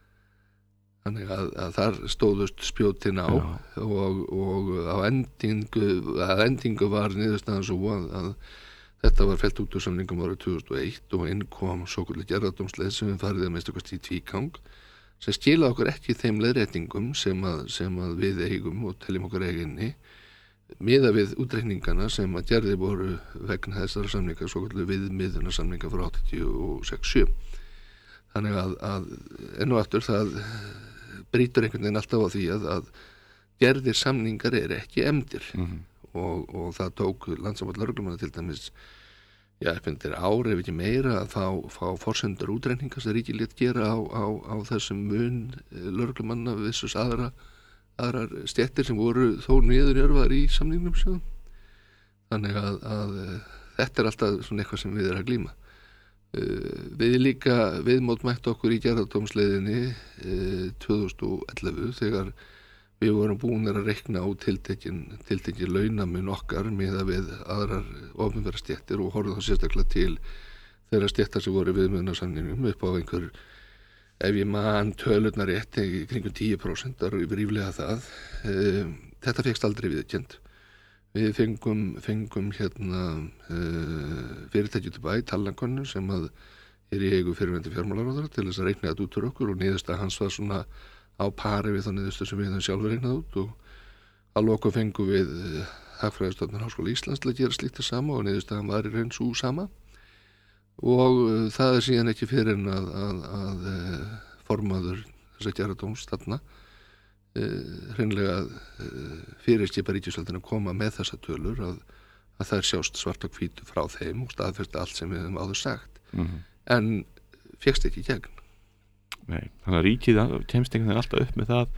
Þannig að, að þar stóðust spjótin á og, og á endingu, að endingu var niðurstaðan svo að, að þetta var fellt út úr samningum árið tvö þúsund og eitt og inn kom svokallað gerðardómsleið sem við farið að minnsta kosti í tvígang sem skilaði okkur ekki þeim leiðréttingum sem að, sem að við eigum og teljum okkur eiginni miða við útreikningana sem að gerði voru vegna þessara samninga svo kallu viðmiðuna samninga frá áttatíu og sex sjö. Þannig að, að enn og aftur það brýtur einhvern veginn alltaf á því að, að gerðir samningar er ekki efndir mm-hmm. og, og það tók Landssamband lögreglumanna til dæmis já, eftir ár ef ekki meira að fá, fá forsendur útreikninga sem ríkið lét gera á, á, á þessum mun lögreglumanna vissus aðra aðrar stéttir sem voru þó niðurjörfaðar í samningnum sjöðum. Þannig að, að þetta er alltaf svona eitthvað sem við erum að glíma. Uh, við líka viðmótmættu okkur í gerðardómsleiðinni uh, tvö þúsund og ellefu þegar við vorum búinir að reikna á tiltekin, tiltekin launamun okkar með að við aðrar opinbera stéttir og horfum þá sérstaklega til þeirra stéttar sem voru viðmiðunarsamningnum upp á einhver ef ég man tölurnar rétt kringum tíu prósent er ríflega það. Um, þetta fekst aldrei viðurkennt. Við fengum, fengum hérna uh, fyrirtæki til bæ, Talnankonu sem að er í eigu fyrrverandi fjármálaráðherra til þess að reikna þetta út úr okkur og niðurstaða hans var svona á pari við þá niðurstöðu sem við höfum sjálfur reiknað út og að lokum fengum við Hagfræðistofnun Háskóla Íslands til að gera slíkt það sama og niðurstaðan var í raun sú sama og uh, það er síðan ekki fyrir en að, að, að uh, formaður þess að gera dóms þarna uh, hreinlega uh, fyrirskipa ríkisvaldinu að koma með þessa tölur að, að það er sjást svart og hvítu frá þeim og staðfesta allt sem við höfum áður sagt mm-hmm. en fékkst ekki í gegn. Nei, þannig að ríkið kemst einhvern veginn alltaf upp með það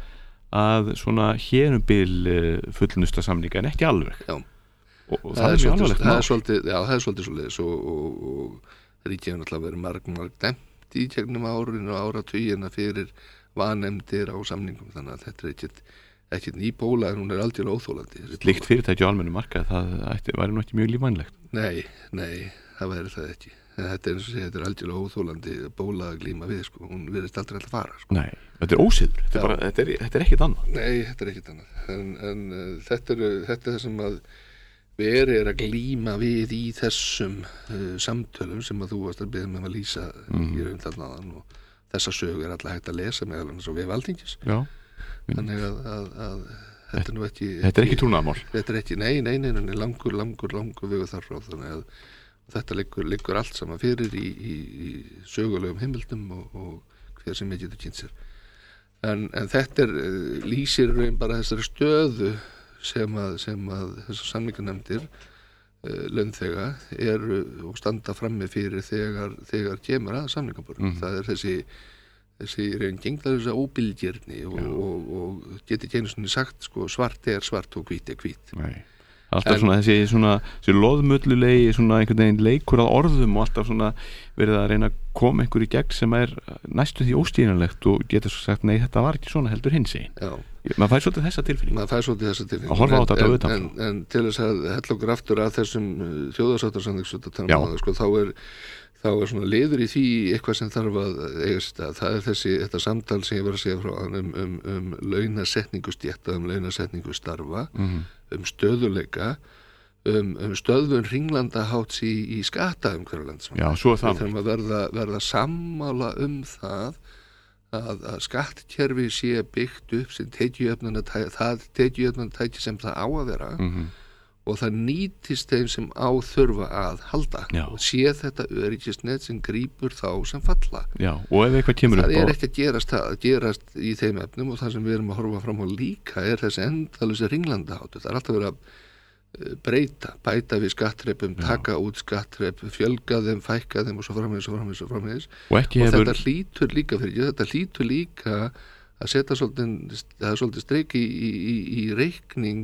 að svona hérum bil fullnusta samninga en ekki alveg. Já. Og, og það, það er mjög alvarlegt mál. Svolítið, já, það er svolítið svolítið og, og, og ríkið hefur náttúrulega verið marg, marg dæmt í gegnum árinu og áratugina fyrir vanemdir á samningum þannig að þetta er ekkert, ekkert ný bóla en hún er aldrei óþólandi. Slíkt fyrirtæki á almennu markað, það ætti, væri nú ekki mjög lífvænlegt. Nei, nei, það væri það ekki. Þetta er eins og segja, þetta er algjörlega óþólandi bóla að glíma við, sko, hún virðist aldrei alltaf fara, sko. Nei, þetta er ósiður, þetta er bara, þetta er, þetta er ekkert annað. Nei, þetta er ekkert annað, en, en uh, þetta, er, þetta er það sem að verið er að glíma við í þessum uh, samtölum sem að þú varst að beða með að lýsa mm. í raun þarna aðan og þessa sögu er alltaf hægt að lesa meðal annars á vef Alþingis. Já. Þannig að, að, að þetta er nú ekki... Þetta er ekki trúnaðarmál. Þetta er ekki, nei, nei, nei, nei, langur, langur, langur vegu þar frá, þannig að þetta liggur, liggur allt saman fyrir í, í, í sögulegum heimildum og, og hver sem ekki getur kynnt sér. En, en þetta er, lýsir raun bara þessari stöðu sem að, sem að þessar samninganefndir uh, launþega eru og standa frammi fyrir þegar, þegar kemur að samningaborðum. Mm. Það er þessi, þessi raun genglar þessa óbylgjörni og, og, og geti ekki einu svona sagt sko, svart er svart og hvít er hvít. Nei. Alltaf en, svona þessi, svona, þessi loðmullulegi svona einhvern veginn leikur að orðum og alltaf svona verið að reyna að koma einhver í gegn sem er næstu því óstýranlegt og getur svo sagt nei þetta var ekki svona heldur hins einn. Maður fær svolítið þessa tilfinning. Maður fær svolítið þessa tilfinning. Að horfa á þetta auðvitað. En, en, en til þess að hella okkur aftur að þessum þjóðarsáttarsamningsumræðum sko þá er þá er svona liður í því eitthvað sem þarf að eiga sér stað. Það er þessi, þetta samtal sem ég var að segja frá um, um, um launasetningu stétta, um launasetningu starfa, mm-hmm. um stöðuleika, um, um stöðvun hringlandaháts í, í skattaumhverfi. Já, svo er það. Við þurfum að verða, verða sammála um það að, að skattkerfi sé byggt upp sem tekjujöfnunartæki, það tekjujöfnunartæki sem það á að vera, mm-hmm. og það nýtist þeim sem á þurfa að halda. Já. Og sé þetta öryggisnet sem grípur þá sem falla. Já, og ef eitthvað kemur upp á... Það er ekki að gerast, að gerast í þeim efnum og það sem við erum að horfa fram á líka er þessi endalösi ringlandaháttur. Það er alltaf verið að breyta, bæta við skattreppum, taka út skattrepp, fjölga þeim, fækka þeim og svo framvegis og framvegis og framvegis. Og, og hefur... þetta hlýtur líka fyrir, þetta hlýtur líka að setja svolítið, það er svolítið streik í, í, í reikning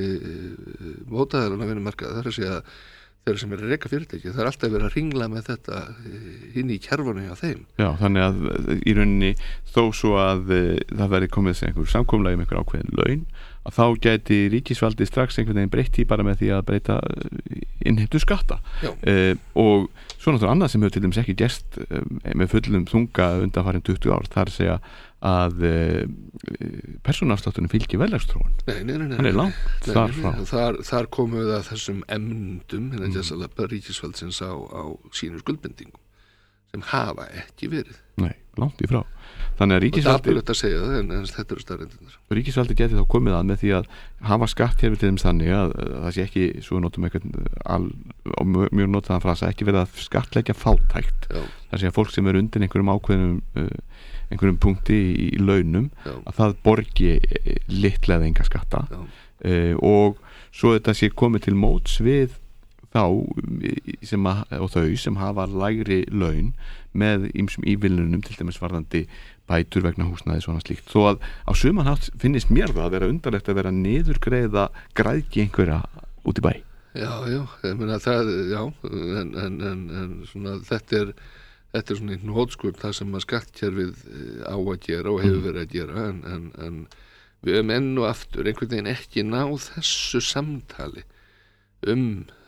uh, mótaðalana vinnumarkað, það er að segja að þeirra sem er að reka fyrirtæki, það er alltaf verið að ringla með þetta inn í kjarfunni á þeim. Já, þannig að í rauninni þó svo að uh, það verið komið sem einhver samkomulagi um einhver ákveðin laun, að þá gæti ríkisvaldi strax einhvern veginn breytt í bara með því að breyta innheimtu skatta. Uh, og svo náttúrulega annað sem hefur til dæmis ekki gerst uh, með fullum þunga undanfarin tuttugu ár, það er að segja að uh, persónuafslátturinn fylgir verðlagsþróun. Nei, nei, nei, nei. Hann er langt nei, þar frá. Þar, þar komum við að þessum emndum, hérna gæsalappa mm. ríkisvaldsins á, á sínu skuldbendingum sem hafa ekki verið. Nei, langt í frá. Þannig að ríkisvaldi... Og það er að segja það, en, en þetta eru staðreyndirnar. Ríkisvaldi geti þá komið að með því að hafa skattkerfi til þeim þannig að það sé ekki, svo notum einhvern al, og mjög notaðan frasa, ekki verið að skattleggja fátækt. Já. Það sé að fólk sem er undir einhverjum ákveðnum uh, einhverjum punkti í, í launum, já. Að það borgi litlega enga skatta uh, og svo þetta sé komið til móts við þá sem að, og þau sem hafa lægri laun með ýmsum ívilnunum til dæmis varðandi bætur vegna húsnæði svona slíkt, þó að á suman hátt finnist mér það að vera undarlegt að vera niðurgreiða græðki einhverja út í bæ. Já, já, ég meina það, já, en, en, en, en svona þetta er þetta er svona einn hótskuld það sem að skattkerfið á að gera og hefur verið að gera en, en, en við höfum enn og aftur einhvern veginn ekki náð þessu samtali um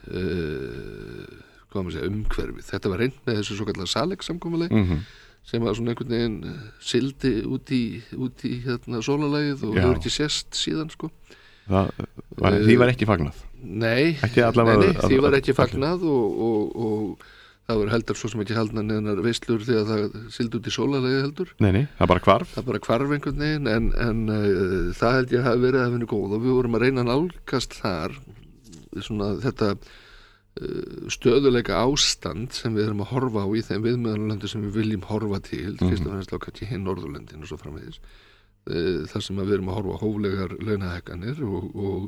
uh, hvað maður segja, umhverfið. Þetta var reynd með þessu svo kallar Salex-samkomulagi mm-hmm. sem var svona einhvern veginn sildi út í, út í hérna sólarlagið og hefur ekki sést síðan sko. Það var, því var ekki fagnað? Nei, nei, nei því var ekki fagnað og, og, og það var heldur svo sem ekki haldna neðanar veislur þegar það sildi út í sólarlagið heldur. Nei, nei, það bara hvarf. Það bara hvarf einhvern veginn en, en uh, það held ég að hafa verið að vinna góð og við vorum að reyna að nálgast þar svona þetta stöðuleika ástand sem við erum að horfa á í þeim viðmiðunarlöndum sem við viljum horfa til, mm-hmm. fyrst og fremst á kannski hinn Norðurlöndin og svo framvegis, þar sem að við erum að horfa á hóflegar launahækkanir og,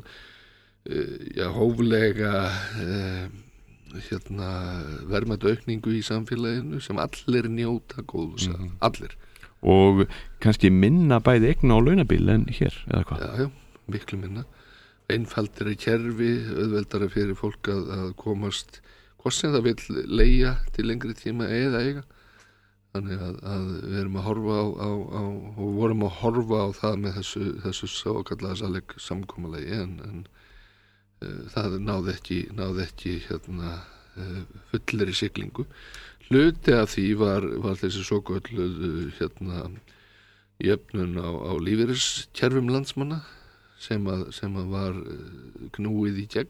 og já, hóflega eh, hérna, verðmætaaukningu í samfélaginu sem allir njóta góðs að, mm-hmm. allir. Og kannski minna bæði eigna á launabíl en hér, eða hvað? Já, já, miklu minna. Einfaldari kerfi, auðveldara fyrir fólk að, að komast hvort sem það vil leigja til lengri tíma eða eiga. Þannig að, að við erum að horfa á, á, á og vorum að horfa á það með þessu, þessu svokallaða saleg samkomulagi en, en uh, það náði ekki, náði ekki hérna, uh, fullri siglingu. Hluti af því var, var þessi svokölluðu hérna, jöfnun á, á lífeyriskerfum landsmanna sem að, sem að var knúið í gegn.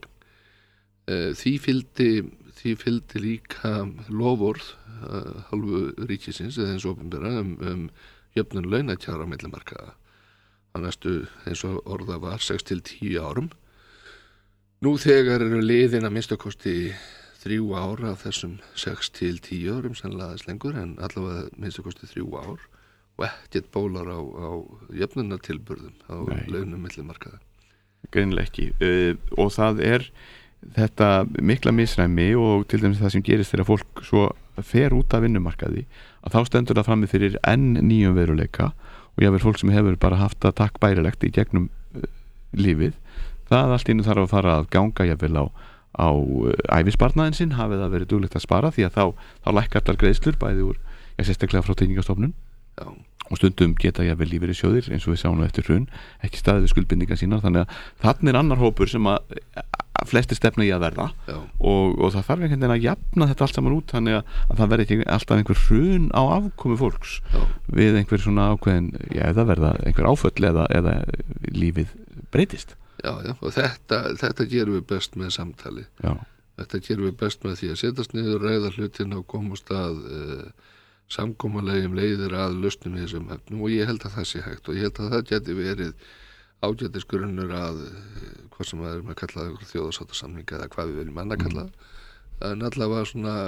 Því fylgdi, því fylgdi líka lofórð uh, hálfu ríkisins eða eins og opinbera um, um jöfnun launakjara á milli markaða. Að næstu eins og orða var sex til tíu árum. Nú þegar eru liðin að minnsta kosti þrjú ár af þessum sex til tíu árum sem laðist lengur en allavega minnsta kosti þrjú ár. Og ekkert bólar á, á jöfnunartilburðum á Nei. Launum milli markaða. Greinilega ekki. Uh, og það er þetta mikla misræmi og til dæmis það sem gerist þegar fólk svo fer út af vinnumarkaði að þá stendur það frammi fyrir enn nýjum veruleika og jáfnvel fólk sem hefur bara haft það takk bærilegt í gegnum uh, lífið. Það allt innu þarf að fara að ganga jáfnvel á, á uh, ævisparnaðin sinn, hafi það verið duglegt að spara því að þá, þá lækkar þar greiðslur bæði úr, já, sérstaklega frá Tryggingastofnun. Já. Og stundum geta jáfnvel lífeyrissjóðir eins og við sáum eftir hrun ekki staðið við skuldbindingar sínar þannig að þarna er annar hópur sem að flestir stefna í að verða og, og það þarf einhvern veginn að jafna þetta allt saman út þannig að, að það verði ekki alltaf einhver hrun á afkomu fólks já. Við einhver svona ákveðin já, eða verða einhver áföll eða, eða lífið breytist. Já, já, og þetta, þetta gerum við best með samtali. Já. Þetta gerum við best með því að setjast niður, ræða hlutina og komast að uh, samkomulegum leiðir að lausnum í þessum efnum og ég held að það sé hægt og ég held að það geti verið ágætisgrunnur að hvað sem að erum að kalla þjóðarsáttasamninga eða hvað við viljum annað kalla en allavega svona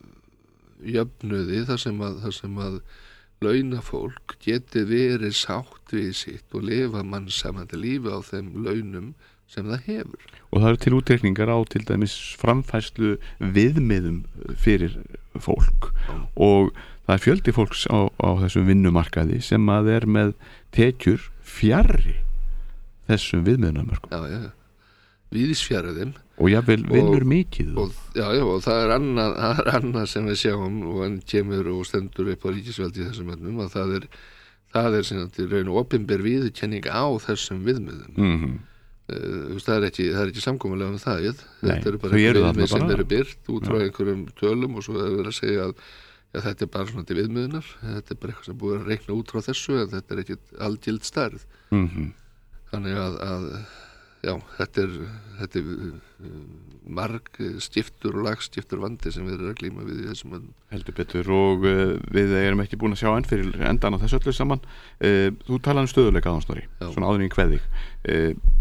jöfnuði þar sem að, þar sem að launafólk geti verið sátt við sitt og lifa mannsæmandi lífi á þeim launum sem það hefur. Og það eru til útreikningar á til dæmis framfærslu viðmiðum fyrir fólk Já. Og það er fjöldi fólks á, á þessum vinnumarkaði sem að er með tekjur fjarri þessum viðmiðunarmörkum. Já, já, víðis fjarri þeim. Og jáfnvel vinnur mikið. Og, já, já, og það er annað, það er annað sem við sjáum og hann kemur og stendur upp á ríkisveldi í þessum önnum að það er, það er sem þetta er raun og opinber viðurkenning á þessum viðmiðum. Mhm. Uh, það er ekki, það er ekki samkomulega um það ég. Þetta eru bara viðmið sem eru byrt út frá einhverjum tölum og svo er verið að segja að ja, þetta er bara svona til viðmiðunar þetta er bara eitthvað sem búið að reikna út frá þessu en þetta er ekki algild stærð mm-hmm. Þannig að, að já, þetta er, þetta er uh, marg stiftur og lagskiftur vandi sem við erum að glíma við í þessum önnum. Heldur betur og uh, við erum ekki búin að sjá enn fyrir endan á þessu öllu saman uh, Þú talaði um stöðuleika aðan Snorri, svona áður í kveðig uh,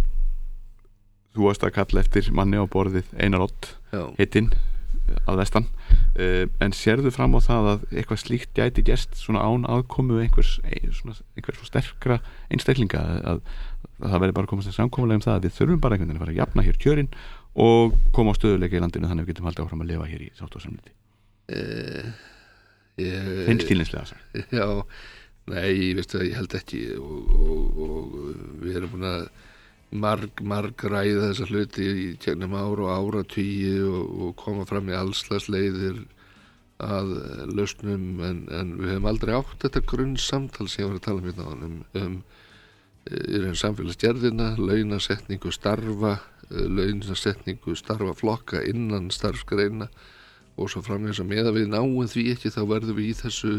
Þú varst að kalla eftir manni á borðið Einar Odd hittinn að vestan uh, en sérðu fram á það að eitthvað slíkt gæti gerst svona án aðkomu einhvers, svona, einhvers svo sterkra einstaklinga að, að, að það verði bara komast að samkomulega um það að við þurfum bara einhvern veginn að fara að jafna hér kjörin og koma á stöðuleika í landinu þannig að við getum haldið áfram að lifa hér í sátt og samlyndi uh, ég, finnst tílinslega þess Já, nei, ég veist að ég held ekki og, og, og við erum búin að marg, marg ræða þessa hluti í tjernum ára og áratugi og, og koma fram í allslags leiðir að lausnum en, en við hefum aldrei átt þetta grunnsamtal sem ég var að tala um hérna um, um, um samfélagsgerðina, launasetningu starfa, launasetningu starfa flokka innan starfsgreina og svo framvegis að með að við náum því ekki þá verðum við í þessu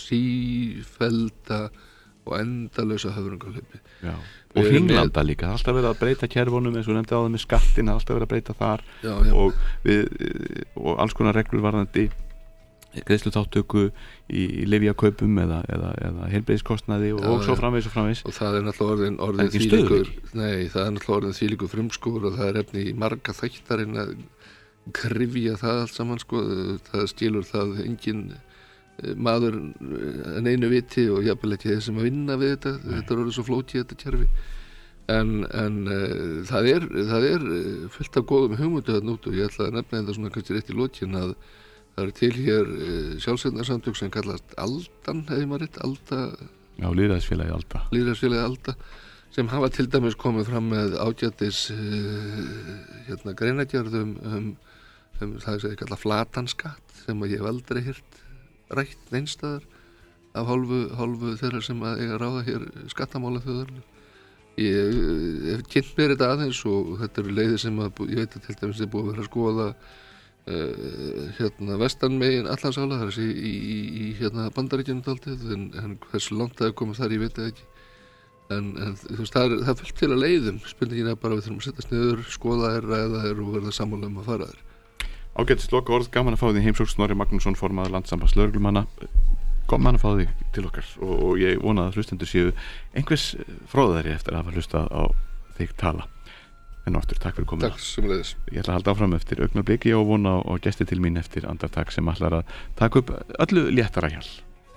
sífelda og endalausa höfrungarhlaupi. Já. Og hringlanda líka, það er alltaf verið að breyta kerfunum eins og nefndi á það með skattin, það er alltaf verið að breyta þar já, já. Og, við, og alls konar reglur varðandi greiðsluþáttöku í, í lyfjakaupum eða, eða, eða heilbrigðiskostnaði og, og svo framvegis og framvegis og það er náttúrulega orðin, orðin þvílíkur nei, það er náttúrulega orðin þvílíkur frumskóur og það er efni í marga þættarinn að krifja það allt saman sko, það skilur það engin maður en einu viti og jafnvel ekki þeir sem að vinna við þetta nei. Þetta er orðið svo flókið þetta kerfi en, en uh, það er það er fullt af góðum hugmyndu þarna út og ég ætla að nefna þetta svona kannski rétt í lokin að það er til hér uh, sjálfsveitnarsamtök sem kallast Aldan, hefði maður rétt, Alda Já, lýðræðisfélagi Alda Lýðræðisfélagi Alda sem hafa til dæmis komið fram með ágætis uh, hérna greinagerðum um, um það sem ég kalla flatanskatt sem að ég hef aldrei heyrt rætt neinstaðar af hálfu, hálfu þeirra sem að eiga ráða hér skattamála þjóðarinnar. Ég hef kynnt mér þetta aðeins og þetta eru leiðir sem að ég veit að til dæmis er búið að vera að skoða Uh, hérna vestanmegin allansála þar í, í, í hérna Bandaríkjunum dálítið en, en hversu langt það er komið þar ég veit það ekki en, en þú veist það er, það er fullt til að leiðum spurningin er bara við þurfum að setjast niður skoða þær, ræða þær og verða sammála um að fara þær Ágætist loka orð, gaman að fá því heimsókn Snorri Magnússon formaður Landssambands lögreglumanna gaman að fá því til okkar og, og ég vona að hlustendur séu einhvers fróðari eftir að hafa hlustað á þig tala En aftur, takk fyrir komuna. Takk sömuleiðis. Ég ætla að halda áfram eftir augnabliki og vona og gesti til mín eftir andartak sem ætlar að taka upp öllu léttara hjal.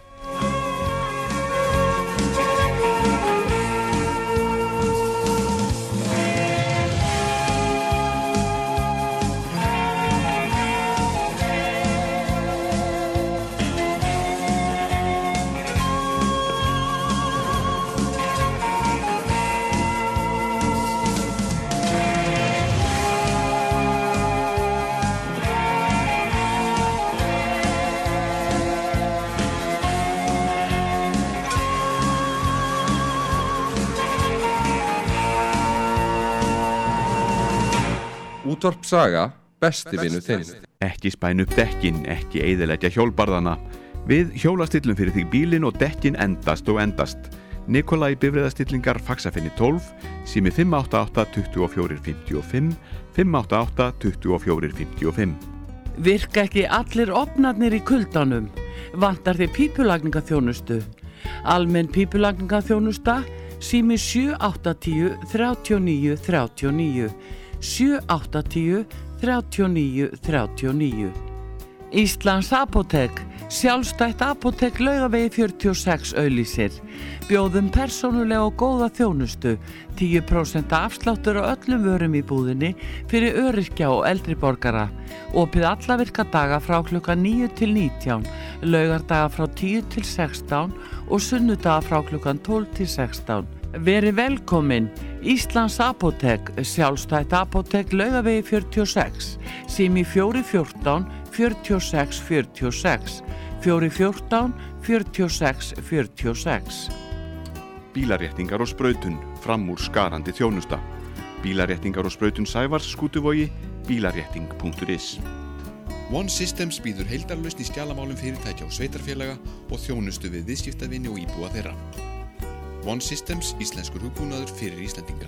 Útvarp Saga, besti vinur þinn. Ekki spæna upp dekkin, ekki eyðileggja hjólbarðana. Við hjólastillum fyrir þig bílinn og dekkin endast og endast. Nikolai bifreiðastillingar Faxafinni tólf, sími fimm átta átta, tuttugu og fjögur, fimmtíu og fimm, fimm átta átta, tuttugu og fjögur, fimmtíu og fimm. Virka ekki allir opnarnir í kuldanum? Vantar þið pípulagningaþjónustu? Almenn pípulagningaþjónusta, sími sjö átta tíu, þrjátíu og níu, þrjátíu og níu. sjö átta tíu, þrjátíu og níu, þrjátíu og níu. Íslands apótek, sjálfstætt apótek Laugavegi fjörutíu og sex auglýsir. Bjóðum persónulega og góða þjónustu, tíu prósent afsláttur á öllum vörum í búðinni fyrir öryrkja og eldri borgara. Opið alla virka daga frá klukkan níu til nítján, laugardaga frá tíu til sextán og sunnudaga frá klukkan tólf til sextán. Verið velkomin, Íslands apótek, sjálfstætt apótek Laugavegi fjörutíu og sex, sími fjögur fjórtán, fjörutíu og sex, fjörutíu og sex, fjögur fjórtán, fjörutíu og sex, fjörutíu og sex. Bílaréttingar og sprautun, fram úr skarandi þjónusta. Bílaréttingar og sprautun Sævars, Skútuvogi, bílarétting punktur is. One Systems býður heildarlausn í skjalamálum fyrirtækja og sveitarfélaga og þjónustu við viðskiptavini og íbúa þeirra. One Systems, íslenskur hugbúnaður fyrir Íslendinga.